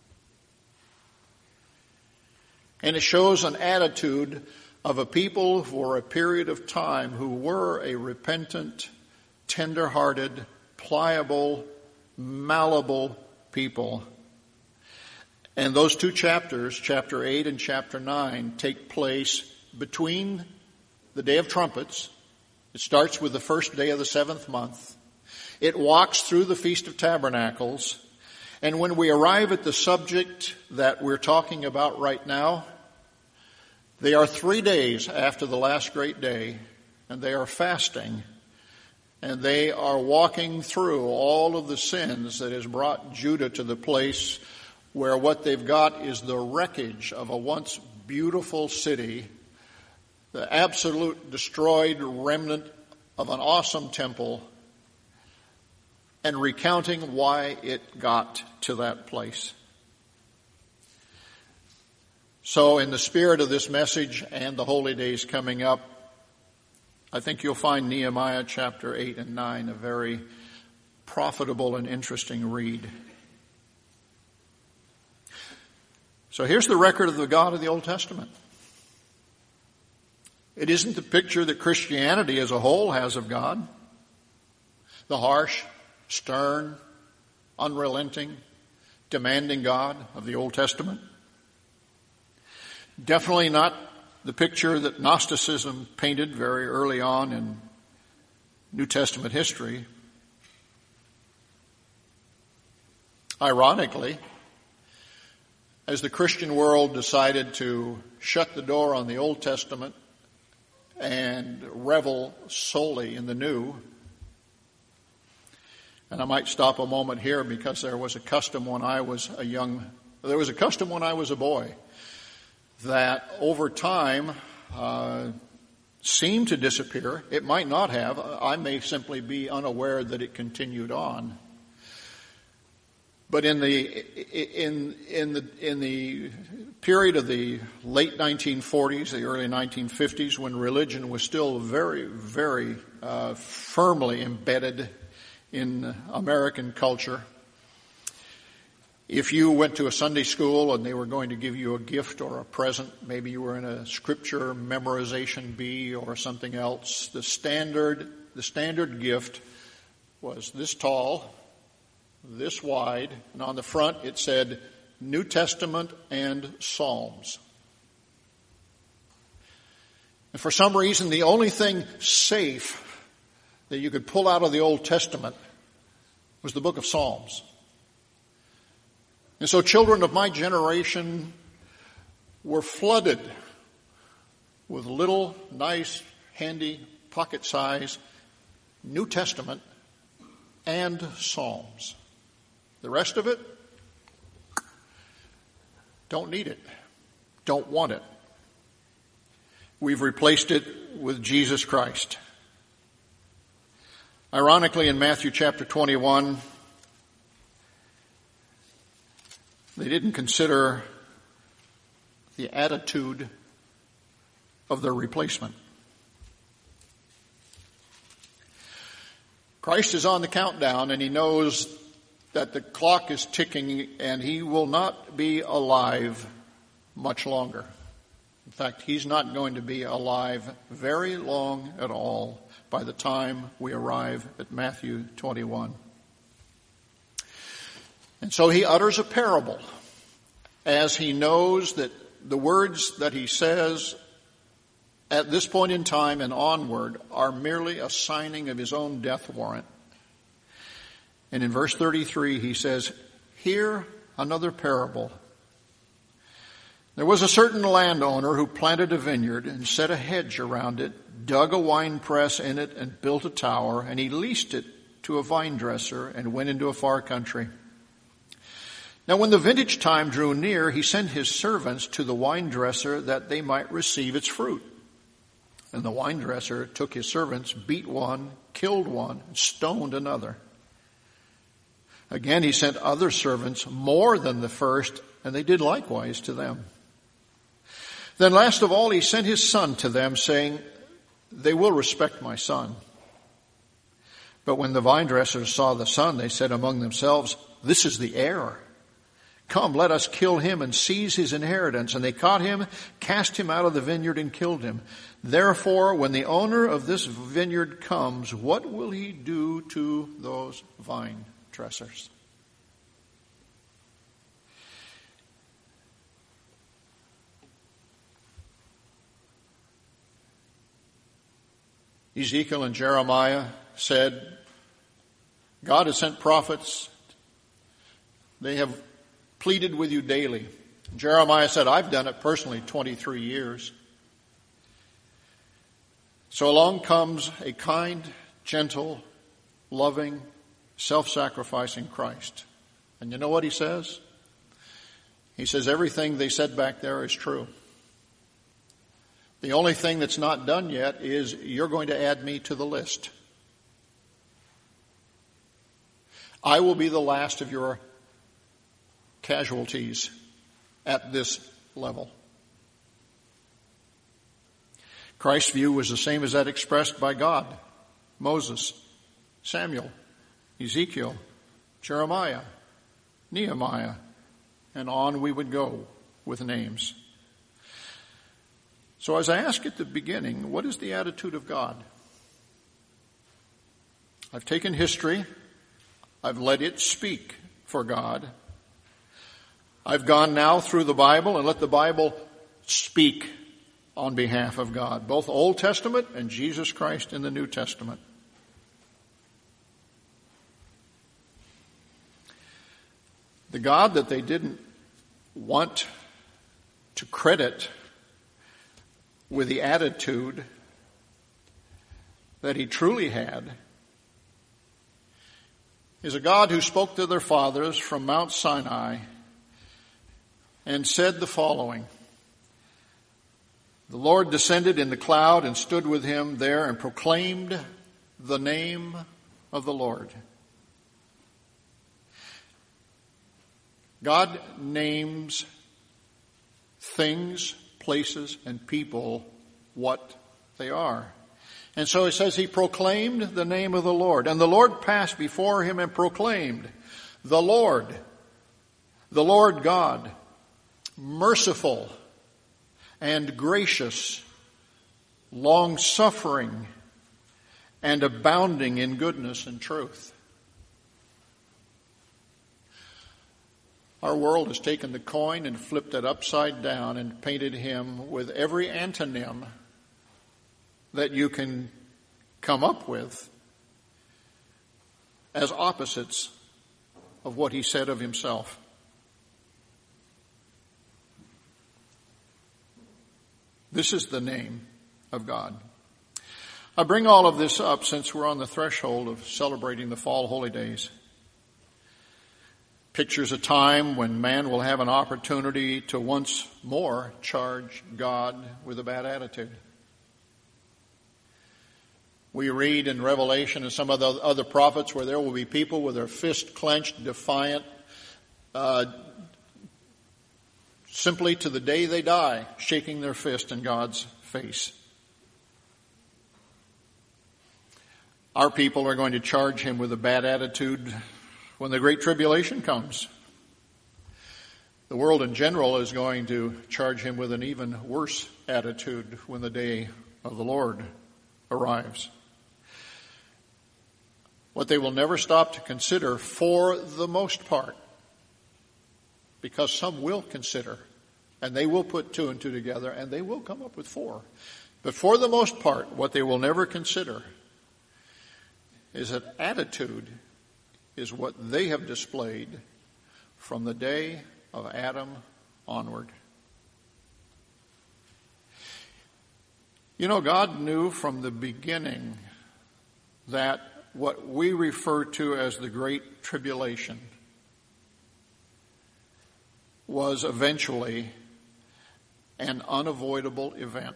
And it shows an attitude of a people for a period of time who were a repentant, tender-hearted, pliable, malleable people. And those two chapters, chapter eight and chapter nine, take place between the Day of Trumpets. It starts with the first day of the seventh month. It walks through the Feast of Tabernacles. And when we arrive at the subject that we're talking about right now, they are three days after the last great day, and they are fasting, and they are walking through all of the sins that has brought Judah to the place where what they've got is the wreckage of a once beautiful city, the absolute destroyed remnant of an awesome temple, and recounting why it got to that place. So in the spirit of this message and the holy days coming up, I think you'll find Nehemiah chapter eight and nine a very profitable and interesting read. So here's the record of the God of the Old Testament. It isn't the picture that Christianity as a whole has of God. The harsh, stern, unrelenting, demanding God of the Old Testament. Definitely not the picture that Gnosticism painted very early on in New Testament history. Ironically, as the Christian world decided to shut the door on the Old Testament and revel solely in the New, and I might stop a moment here because there was a custom when I was a young, there was a custom when I was a boy that over time uh, seemed to disappear. It might not have. I may simply be unaware that it continued on. But in the in in the in the period of the late nineteen forties, the early nineteen fifties, when religion was still very, very uh, firmly embedded in American culture, if you went to a Sunday school and they were going to give you a gift or a present, maybe you were in a scripture memorization bee or something else, the standard the standard gift was this tall, this wide, and on the front it said New Testament and Psalms. And for some reason, the only thing safe that you could pull out of the Old Testament was the book of Psalms. And so children of my generation were flooded with little, nice, handy, pocket-size New Testament and Psalms. The rest of it, don't need it, don't want it. We've replaced it with Jesus Christ. Ironically, in Matthew chapter twenty-one, they didn't consider the attitude of their replacement. Christ is on the countdown, and he knows that the clock is ticking, and he will not be alive much longer. In fact, he's not going to be alive very long at all by the time we arrive at Matthew twenty-one. And so he utters a parable, as he knows that the words that he says at this point in time and onward are merely a signing of his own death warrant. And in verse thirty-three, he says, "Hear another parable. There was a certain landowner who planted a vineyard and set a hedge around it, dug a wine press in it, and built a tower, and he leased it to a vine dresser and went into a far country. Now when the vintage time drew near, he sent his servants to the wine dresser that they might receive its fruit. And the wine dresser took his servants, beat one, killed one, and stoned another. Again he sent other servants more than the first, and they did likewise to them. Then last of all he sent his son to them, saying, 'They will respect my son.' But when the vine dressers saw the son, they said among themselves, 'This is the heir. Come, let us kill him and seize his inheritance.' And they caught him, cast him out of the vineyard, and killed him. Therefore, when the owner of this vineyard comes, what will he do to those vine dressers?" Ezekiel and Jeremiah said, God has sent prophets. They have pleaded with you daily. Jeremiah said, I've done it personally twenty-three years. So along comes a kind, gentle, loving, self-sacrificing Christ. And you know what he says? He says everything they said back there is true. The only thing that's not done yet is you're going to add me to the list. I will be the last of your casualties at this level. Christ's view was the same as that expressed by God, Moses, Samuel, Ezekiel, Jeremiah, Nehemiah, and on we would go with names. So as I asked at the beginning, what is the attitude of God? I've taken history. I've let it speak for God. I've gone now through the Bible and let the Bible speak on behalf of God, both Old Testament and Jesus Christ in the New Testament. The God that they didn't want to credit with the attitude that he truly had is a God who spoke to their fathers from Mount Sinai and said the following. The Lord descended in the cloud and stood with him there and proclaimed the name of the Lord. God names things, places, and people what they are. And so it says he proclaimed the name of the Lord. And the Lord passed before him and proclaimed, the Lord, the Lord God, merciful and gracious, long-suffering, and abounding in goodness and truth. Our world has taken the coin and flipped it upside down and painted him with every antonym that you can come up with as opposites of what he said of himself. This is the name of God. I bring all of this up since we're on the threshold of celebrating the fall holy days. Pictures a time when man will have an opportunity to once more charge God with a bad attitude. We read in Revelation and some of the other prophets where there will be people with their fist clenched, defiant, uh, simply to the day they die, shaking their fist in God's face. Our people are going to charge him with a bad attitude when the Great Tribulation comes. The world in general is going to charge him with an even worse attitude when the day of the Lord arrives. What they will never stop to consider, for the most part, because some will consider, and they will put two and two together, and they will come up with four. But for the most part, what they will never consider is that attitude is what they have displayed from the day of Adam onward. You know, God knew from the beginning that what we refer to as the Great Tribulation was eventually an unavoidable event.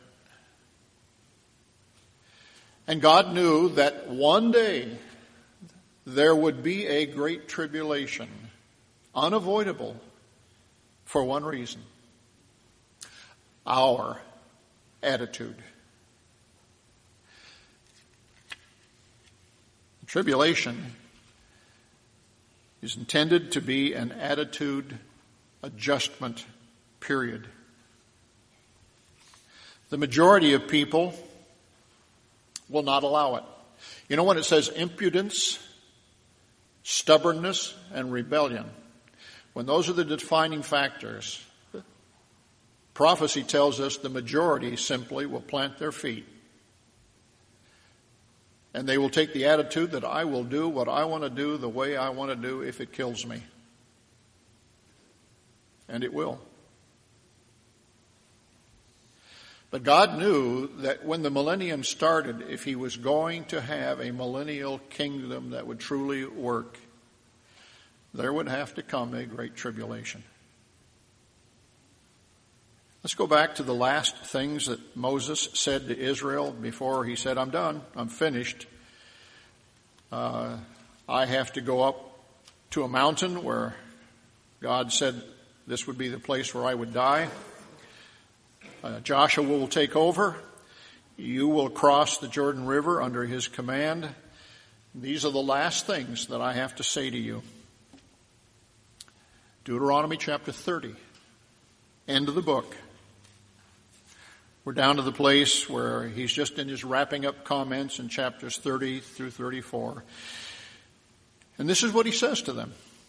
And God knew that one day there would be a great tribulation, unavoidable, for one reason: our attitude. Tribulation is intended to be an attitude adjustment period. The majority of people will not allow it. You know, when it says impudence, stubbornness, and rebellion, when those are the defining factors, prophecy tells us the majority simply will plant their feet. And they will take the attitude that I will do what I want to do the way I want to do if it kills me. And it will. But God knew that when the millennium started, if he was going to have a millennial kingdom that would truly work, there would have to come a great tribulation. Let's go back to the last things that Moses said to Israel before he said, I'm done, I'm finished. Uh, I have to go up to a mountain where God said this would be the place where I would die. Uh, Joshua will take over. You will cross the Jordan River under his command. These are the last things that I have to say to you. Deuteronomy chapter thirty, end of the book. We're down to the place where he's just in his wrapping up comments in chapters thirty through thirty-four. And this is what he says to them.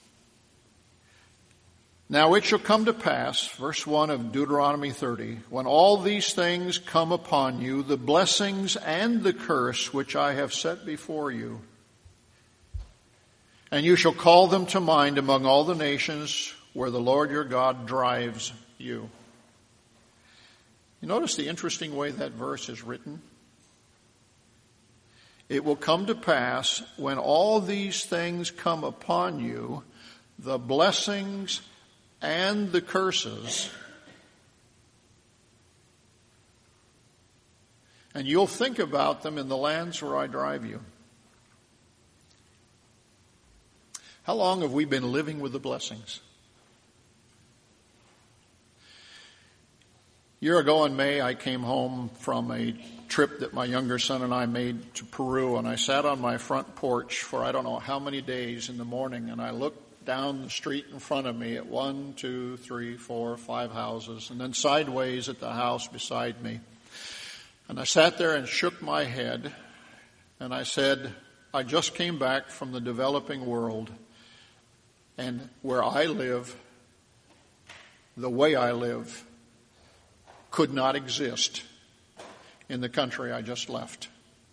Now it shall come to pass, verse one of Deuteronomy thirty, when all these things come upon you, the blessings and the curse which I have set before you, and you shall call them to mind among all the nations where the Lord your God drives you. You notice the interesting way that verse is written? It will come to pass when all these things come upon you, the blessings and the curses, and you'll think about them in the lands where I drive you. How long have we been living with the blessings? year ago in May, I came home from a trip that my younger son and I made to Peru, and I sat on my front porch for I don't know how many days in the morning, and I looked down the street in front of me at one, two, three, four, five houses, and then sideways at the house beside me. And I sat there and shook my head, and I said, I just came back from the developing world, and where I live, the way I live, could not exist in the country I just left.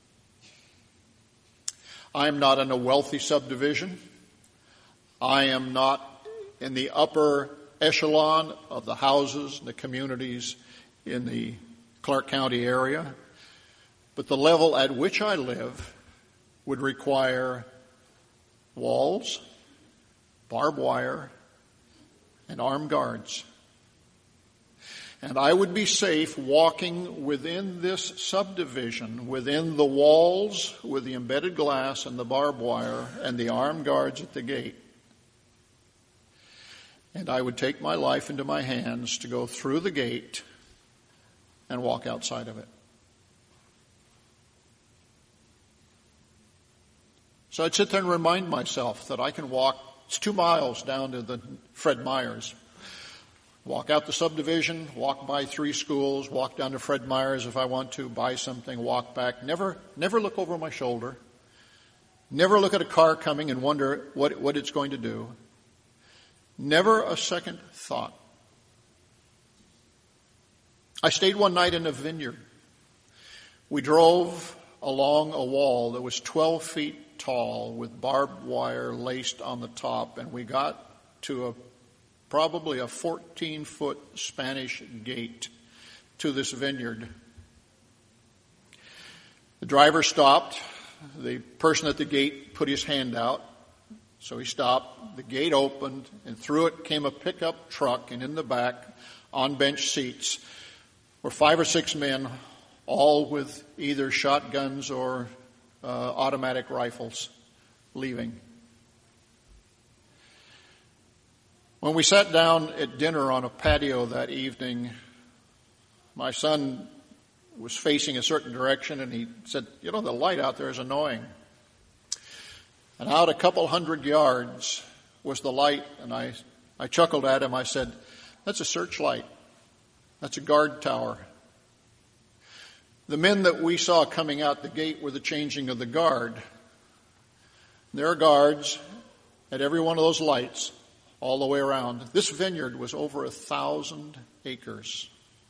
I am not in a wealthy subdivision. I am not in the upper echelon of the houses and the communities in the Clark County area. But the level at which I live would require walls, barbed wire, and armed guards. And I would be safe walking within this subdivision, within the walls with the embedded glass and the barbed wire and the armed guards at the gate. And I would take my life into my hands to go through the gate and walk outside of it. So I'd sit there and remind myself that I can walk, it's two miles down to the Fred Meyer's. Walk out the subdivision, walk by three schools, walk down to Fred Meyer's if I want to, buy something, walk back. Never, never look over my shoulder. Never look at a car coming and wonder what, what it's going to do. Never a second thought. I stayed one night in a vineyard. We drove along a wall that was twelve feet tall with barbed wire laced on the top, and we got to a probably a fourteen-foot Spanish gate to this vineyard. The driver stopped. The person at the gate put his hand out. So he stopped. The gate opened, and through it came a pickup truck, and in the back, on bench seats, were five or six men, all with either shotguns or uh, automatic rifles, leaving. When we sat down at dinner on a patio that evening, my son was facing a certain direction, and he said, you know, the light out there is annoying. And out a couple hundred yards was the light, and I, I chuckled at him. I said, that's a searchlight. That's a guard tower. The men that we saw coming out the gate were the changing of the guard. There are guards at every one of those lights all the way around. This vineyard was over a thousand acres.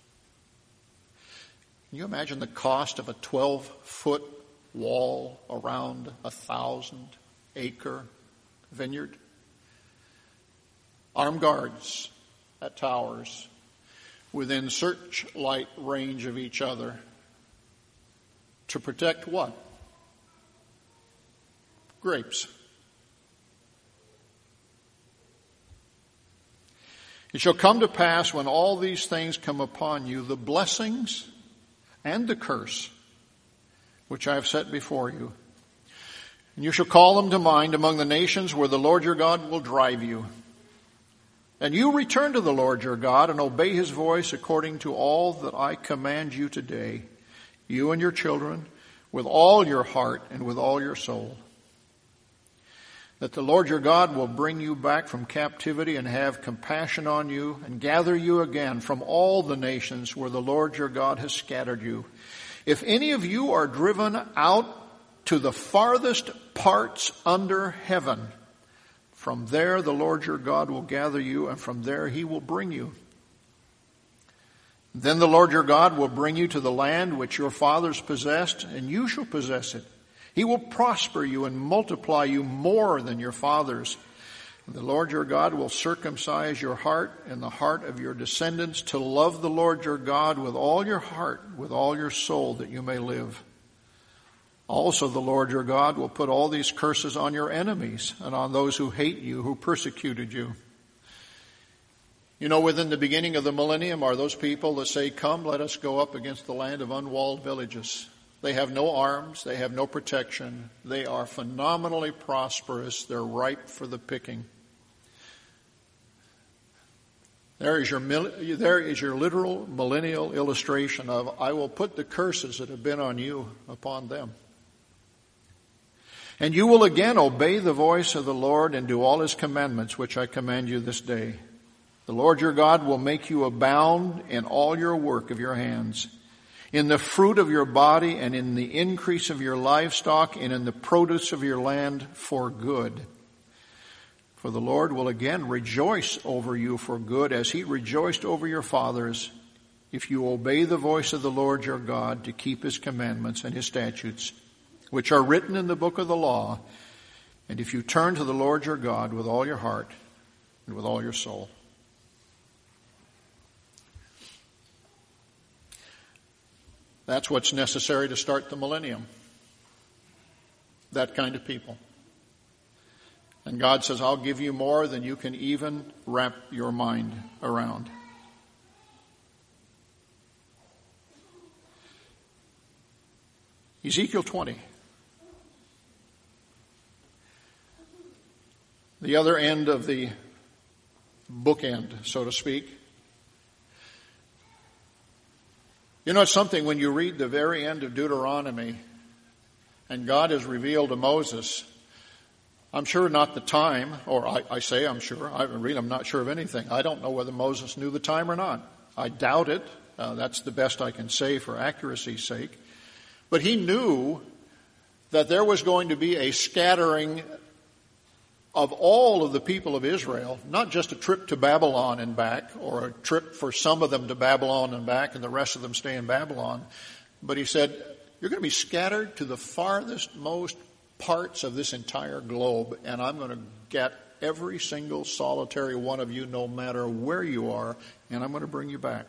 Can you imagine the cost of a twelve-foot wall around a thousand-acre vineyard? Armed guards at towers within searchlight range of each other to protect what? Grapes. It shall come to pass when all these things come upon you, the blessings and the curse, which I have set before you. And you shall call them to mind among the nations where the Lord your God will drive you. And you return to the Lord your God and obey his voice according to all that I command you today, you and your children, with all your heart and with all your soul. That the Lord your God will bring you back from captivity and have compassion on you and gather you again from all the nations where the Lord your God has scattered you. If any of you are driven out to the farthest parts under heaven, from there the Lord your God will gather you, and from there he will bring you. Then the Lord your God will bring you to the land which your fathers possessed, and you shall possess it. He will prosper you and multiply you more than your fathers. And the Lord your God will circumcise your heart and the heart of your descendants to love the Lord your God with all your heart, with all your soul, that you may live. Also the Lord your God will put all these curses on your enemies and on those who hate you, who persecuted you. You know, within the beginning of the millennium are those people that say, come, let us go up against the land of unwalled villages. They have no arms. They have no protection. They are phenomenally prosperous. They're ripe for the picking. There is your, there is your literal millennial illustration of, I will put the curses that have been on you upon them. And you will again obey the voice of the Lord and do all his commandments, which I command you this day. The Lord your God will make you abound in all your work of your hands, in the fruit of your body and in the increase of your livestock and in the produce of your land for good. For the Lord will again rejoice over you for good, as he rejoiced over your fathers, if you obey the voice of the Lord your God to keep his commandments and his statutes, which are written in the book of the law, and if you turn to the Lord your God with all your heart and with all your soul. That's what's necessary to start the millennium. That kind of people. And God says, I'll give you more than you can even wrap your mind around. Ezekiel twenty. The other end of the bookend, so to speak. You know, it's something when you read the very end of Deuteronomy and God has revealed to Moses, I'm sure not the time, or I, I say I'm sure, I read I'm not sure of anything. I don't know whether Moses knew the time or not. I doubt it. Uh, that's the best I can say for accuracy's sake. But he knew that there was going to be a scattering of all of the people of Israel, not just a trip to Babylon and back, or a trip for some of them to Babylon and back and the rest of them stay in Babylon. But he said, you're going to be scattered to the farthest most parts of this entire globe, and I'm going to get every single solitary one of you, no matter where you are, and I'm going to bring you back.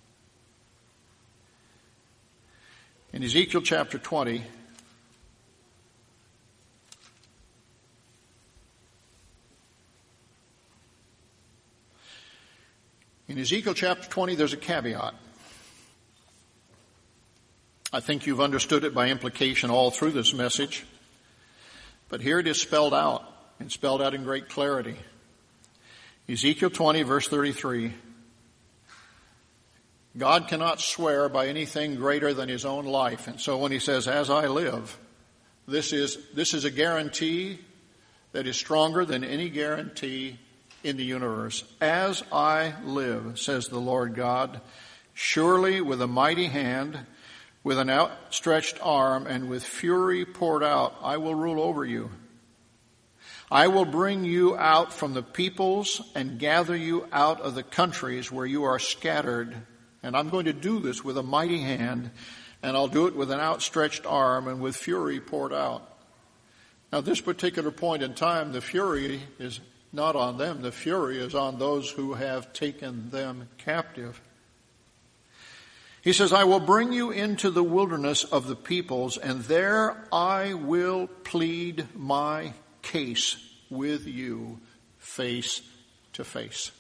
In Ezekiel chapter twenty, In Ezekiel chapter twenty, there's a caveat. I think you've understood it by implication all through this message. But here it is spelled out, and spelled out in great clarity. Ezekiel twenty, verse thirty-three. God cannot swear by anything greater than his own life. And so when he says, as I live, this is, this is a guarantee that is stronger than any guarantee in the universe. As I live, says the Lord God, surely with a mighty hand, with an outstretched arm, and with fury poured out, I will rule over you. I will bring you out from the peoples and gather you out of the countries where you are scattered. And I'm going to do this with a mighty hand, and I'll do it with an outstretched arm and with fury poured out. Now, at this particular point in time, the fury is not on them. The fury is on those who have taken them captive. He says, I will bring you into the wilderness of the peoples, and there I will plead my case with you face to face.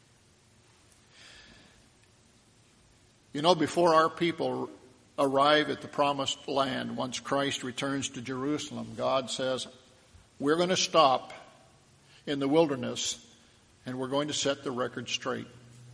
You know, before our people arrive at the promised land, once Christ returns to Jerusalem, God says, we're going to stop in the wilderness and we're going to set the record straight.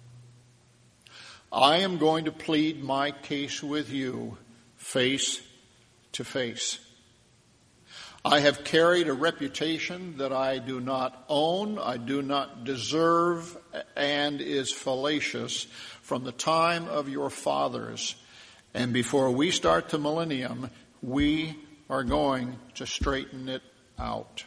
I am going to plead my case with you face to face. I have carried a reputation that I do not own, I do not deserve, and is fallacious from the time of your fathers. And before we start the millennium, we are going to straighten it out.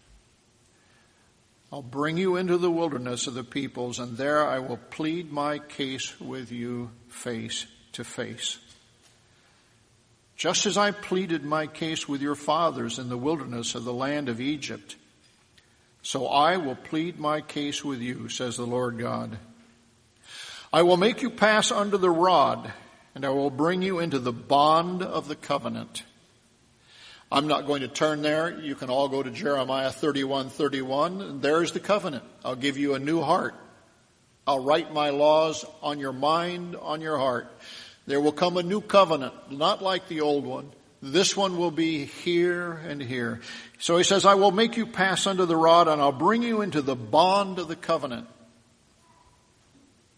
I'll bring you into the wilderness of the peoples, and there I will plead my case with you face to face. Just as I pleaded my case with your fathers in the wilderness of the land of Egypt, so I will plead my case with you, says the Lord God. I will make you pass under the rod, and I will bring you into the bond of the covenant. I'm not going to turn there. You can all go to Jeremiah thirty-one thirty-one, and there's the covenant. I'll give you a new heart. I'll write my laws on your mind, on your heart. There will come a new covenant, not like the old one. This one will be here and here. So he says, I will make you pass under the rod, and I'll bring you into the bond of the covenant.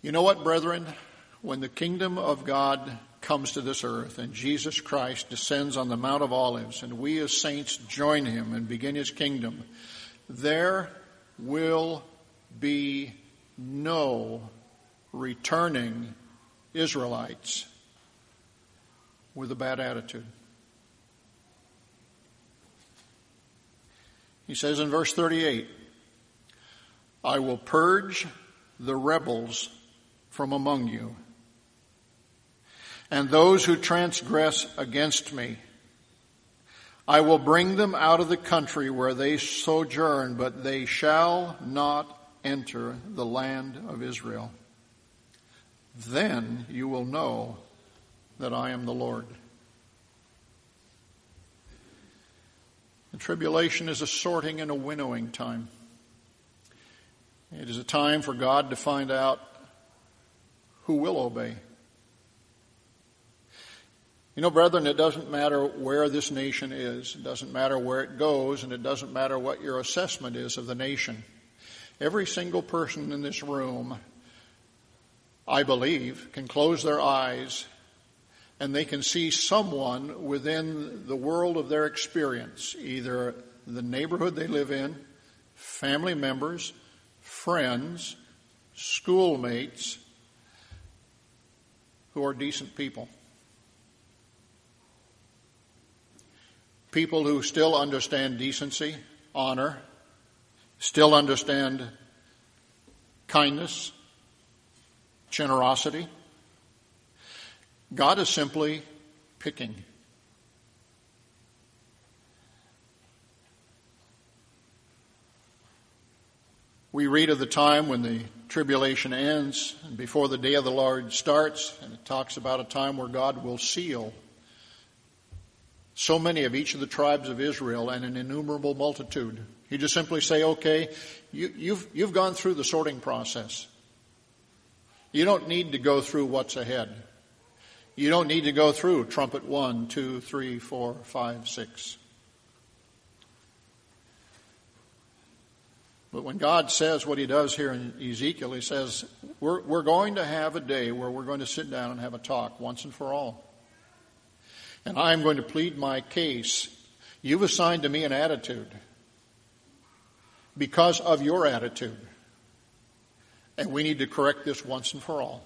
You know what, brethren? When the kingdom of God comes to this earth and Jesus Christ descends on the Mount of Olives and we as saints join him and begin his kingdom, there will be no returning Israelites with a bad attitude. He says in verse thirty-eight, I will purge the rebels from among you, and those who transgress against me. I will bring them out of the country where they sojourn, but they shall not enter the land of Israel. Then you will know that I am the Lord. The tribulation is a sorting and a winnowing time. It is a time for God to find out who will obey. You know, brethren, it doesn't matter where this nation is. It doesn't matter where it goes, and it doesn't matter what your assessment is of the nation. Every single person in this room, I believe, can close their eyes and they can see someone within the world of their experience, either the neighborhood they live in, family members, friends, schoolmates, who are decent people. People who still understand decency, honor, still understand kindness, generosity. God is simply picking. We read of the time when the tribulation ends and before the day of the Lord starts, and it talks about a time where God will seal so many of each of the tribes of Israel and an innumerable multitude. He just simply say, okay, you, you've, you've gone through the sorting process. You don't need to go through what's ahead. You don't need to go through trumpet one, two, three, four, five, six. But when God says what he does here in Ezekiel, he says, we're, we're going to have a day where we're going to sit down and have a talk once and for all. And I'm going to plead my case. You've assigned to me an attitude because of your attitude. And we need to correct this once and for all.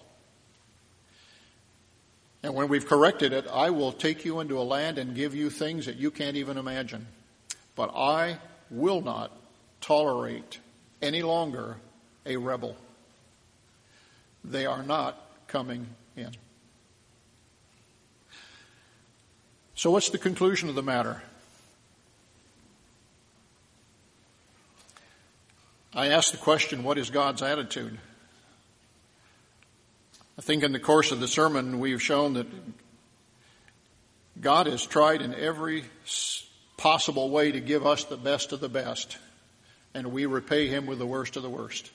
And when we've corrected it, I will take you into a land and give you things that you can't even imagine. But I will not tolerate any longer a rebel. They are not coming in. So what's the conclusion of the matter? I asked the question, what is God's attitude? I think in the course of the sermon we've shown that God has tried in every possible way to give us the best of the best, and we repay him with the worst of the worst.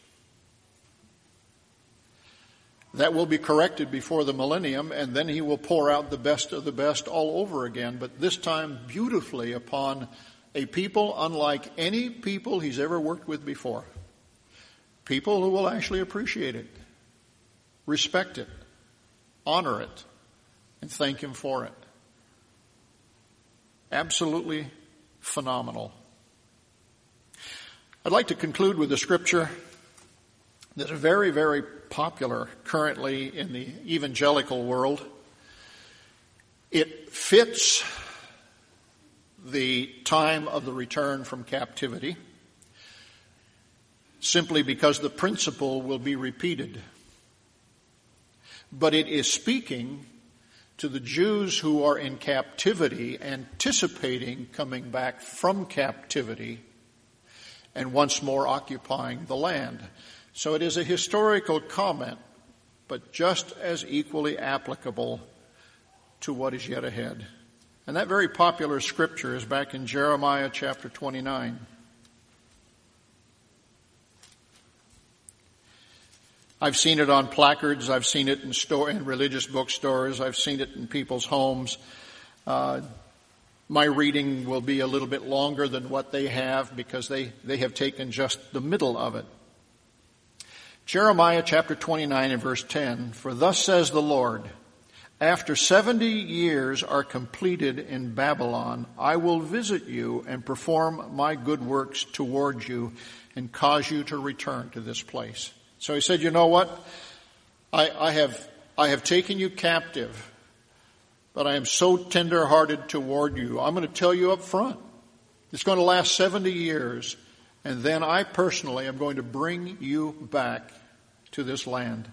That will be corrected before the millennium, and then he will pour out the best of the best all over again, but this time beautifully upon a people unlike any people he's ever worked with before. People who will actually appreciate it, respect it, honor it, and thank him for it. Absolutely phenomenal. I'd like to conclude with a scripture that is very, very popular currently in the evangelical world. It fits the time of the return from captivity simply because the principle will be repeated. But it is speaking to the Jews who are in captivity, anticipating coming back from captivity and once more occupying the land. So it is a historical comment, but just as equally applicable to what is yet ahead. And that very popular scripture is back in Jeremiah chapter twenty-nine. I've seen it on placards. I've seen it in store in religious bookstores. I've seen it in people's homes. Uh, my reading will be a little bit longer than what they have because they, they have taken just the middle of it. Jeremiah chapter twenty-nine and verse ten, "For thus says the Lord, after seventy years are completed in Babylon, I will visit you and perform my good works towards you and cause you to return to this place." So he said, you know what? I, I have, I have taken you captive, but I am so tender-hearted toward you. I'm going to tell you up front. It's going to last seventy years, and then I personally am going to bring you back to this land.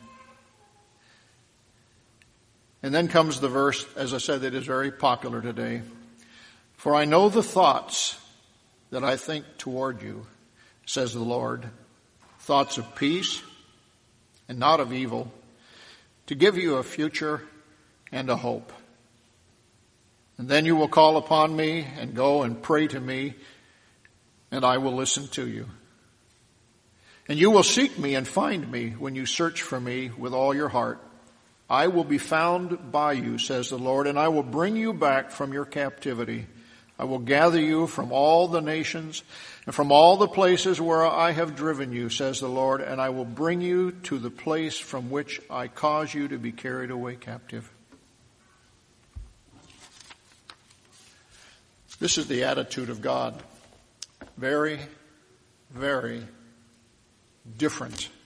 And then comes the verse, as I said, that is very popular today. "For I know the thoughts that I think toward you, says the Lord, thoughts of peace and not of evil, to give you a future and a hope. And then you will call upon me and go and pray to me, and I will listen to you. And you will seek me and find me when you search for me with all your heart. I will be found by you, says the Lord, and I will bring you back from your captivity. I will gather you from all the nations and from all the places where I have driven you, says the Lord, and I will bring you to the place from which I cause you to be carried away captive." This is the attitude of God. Very, very different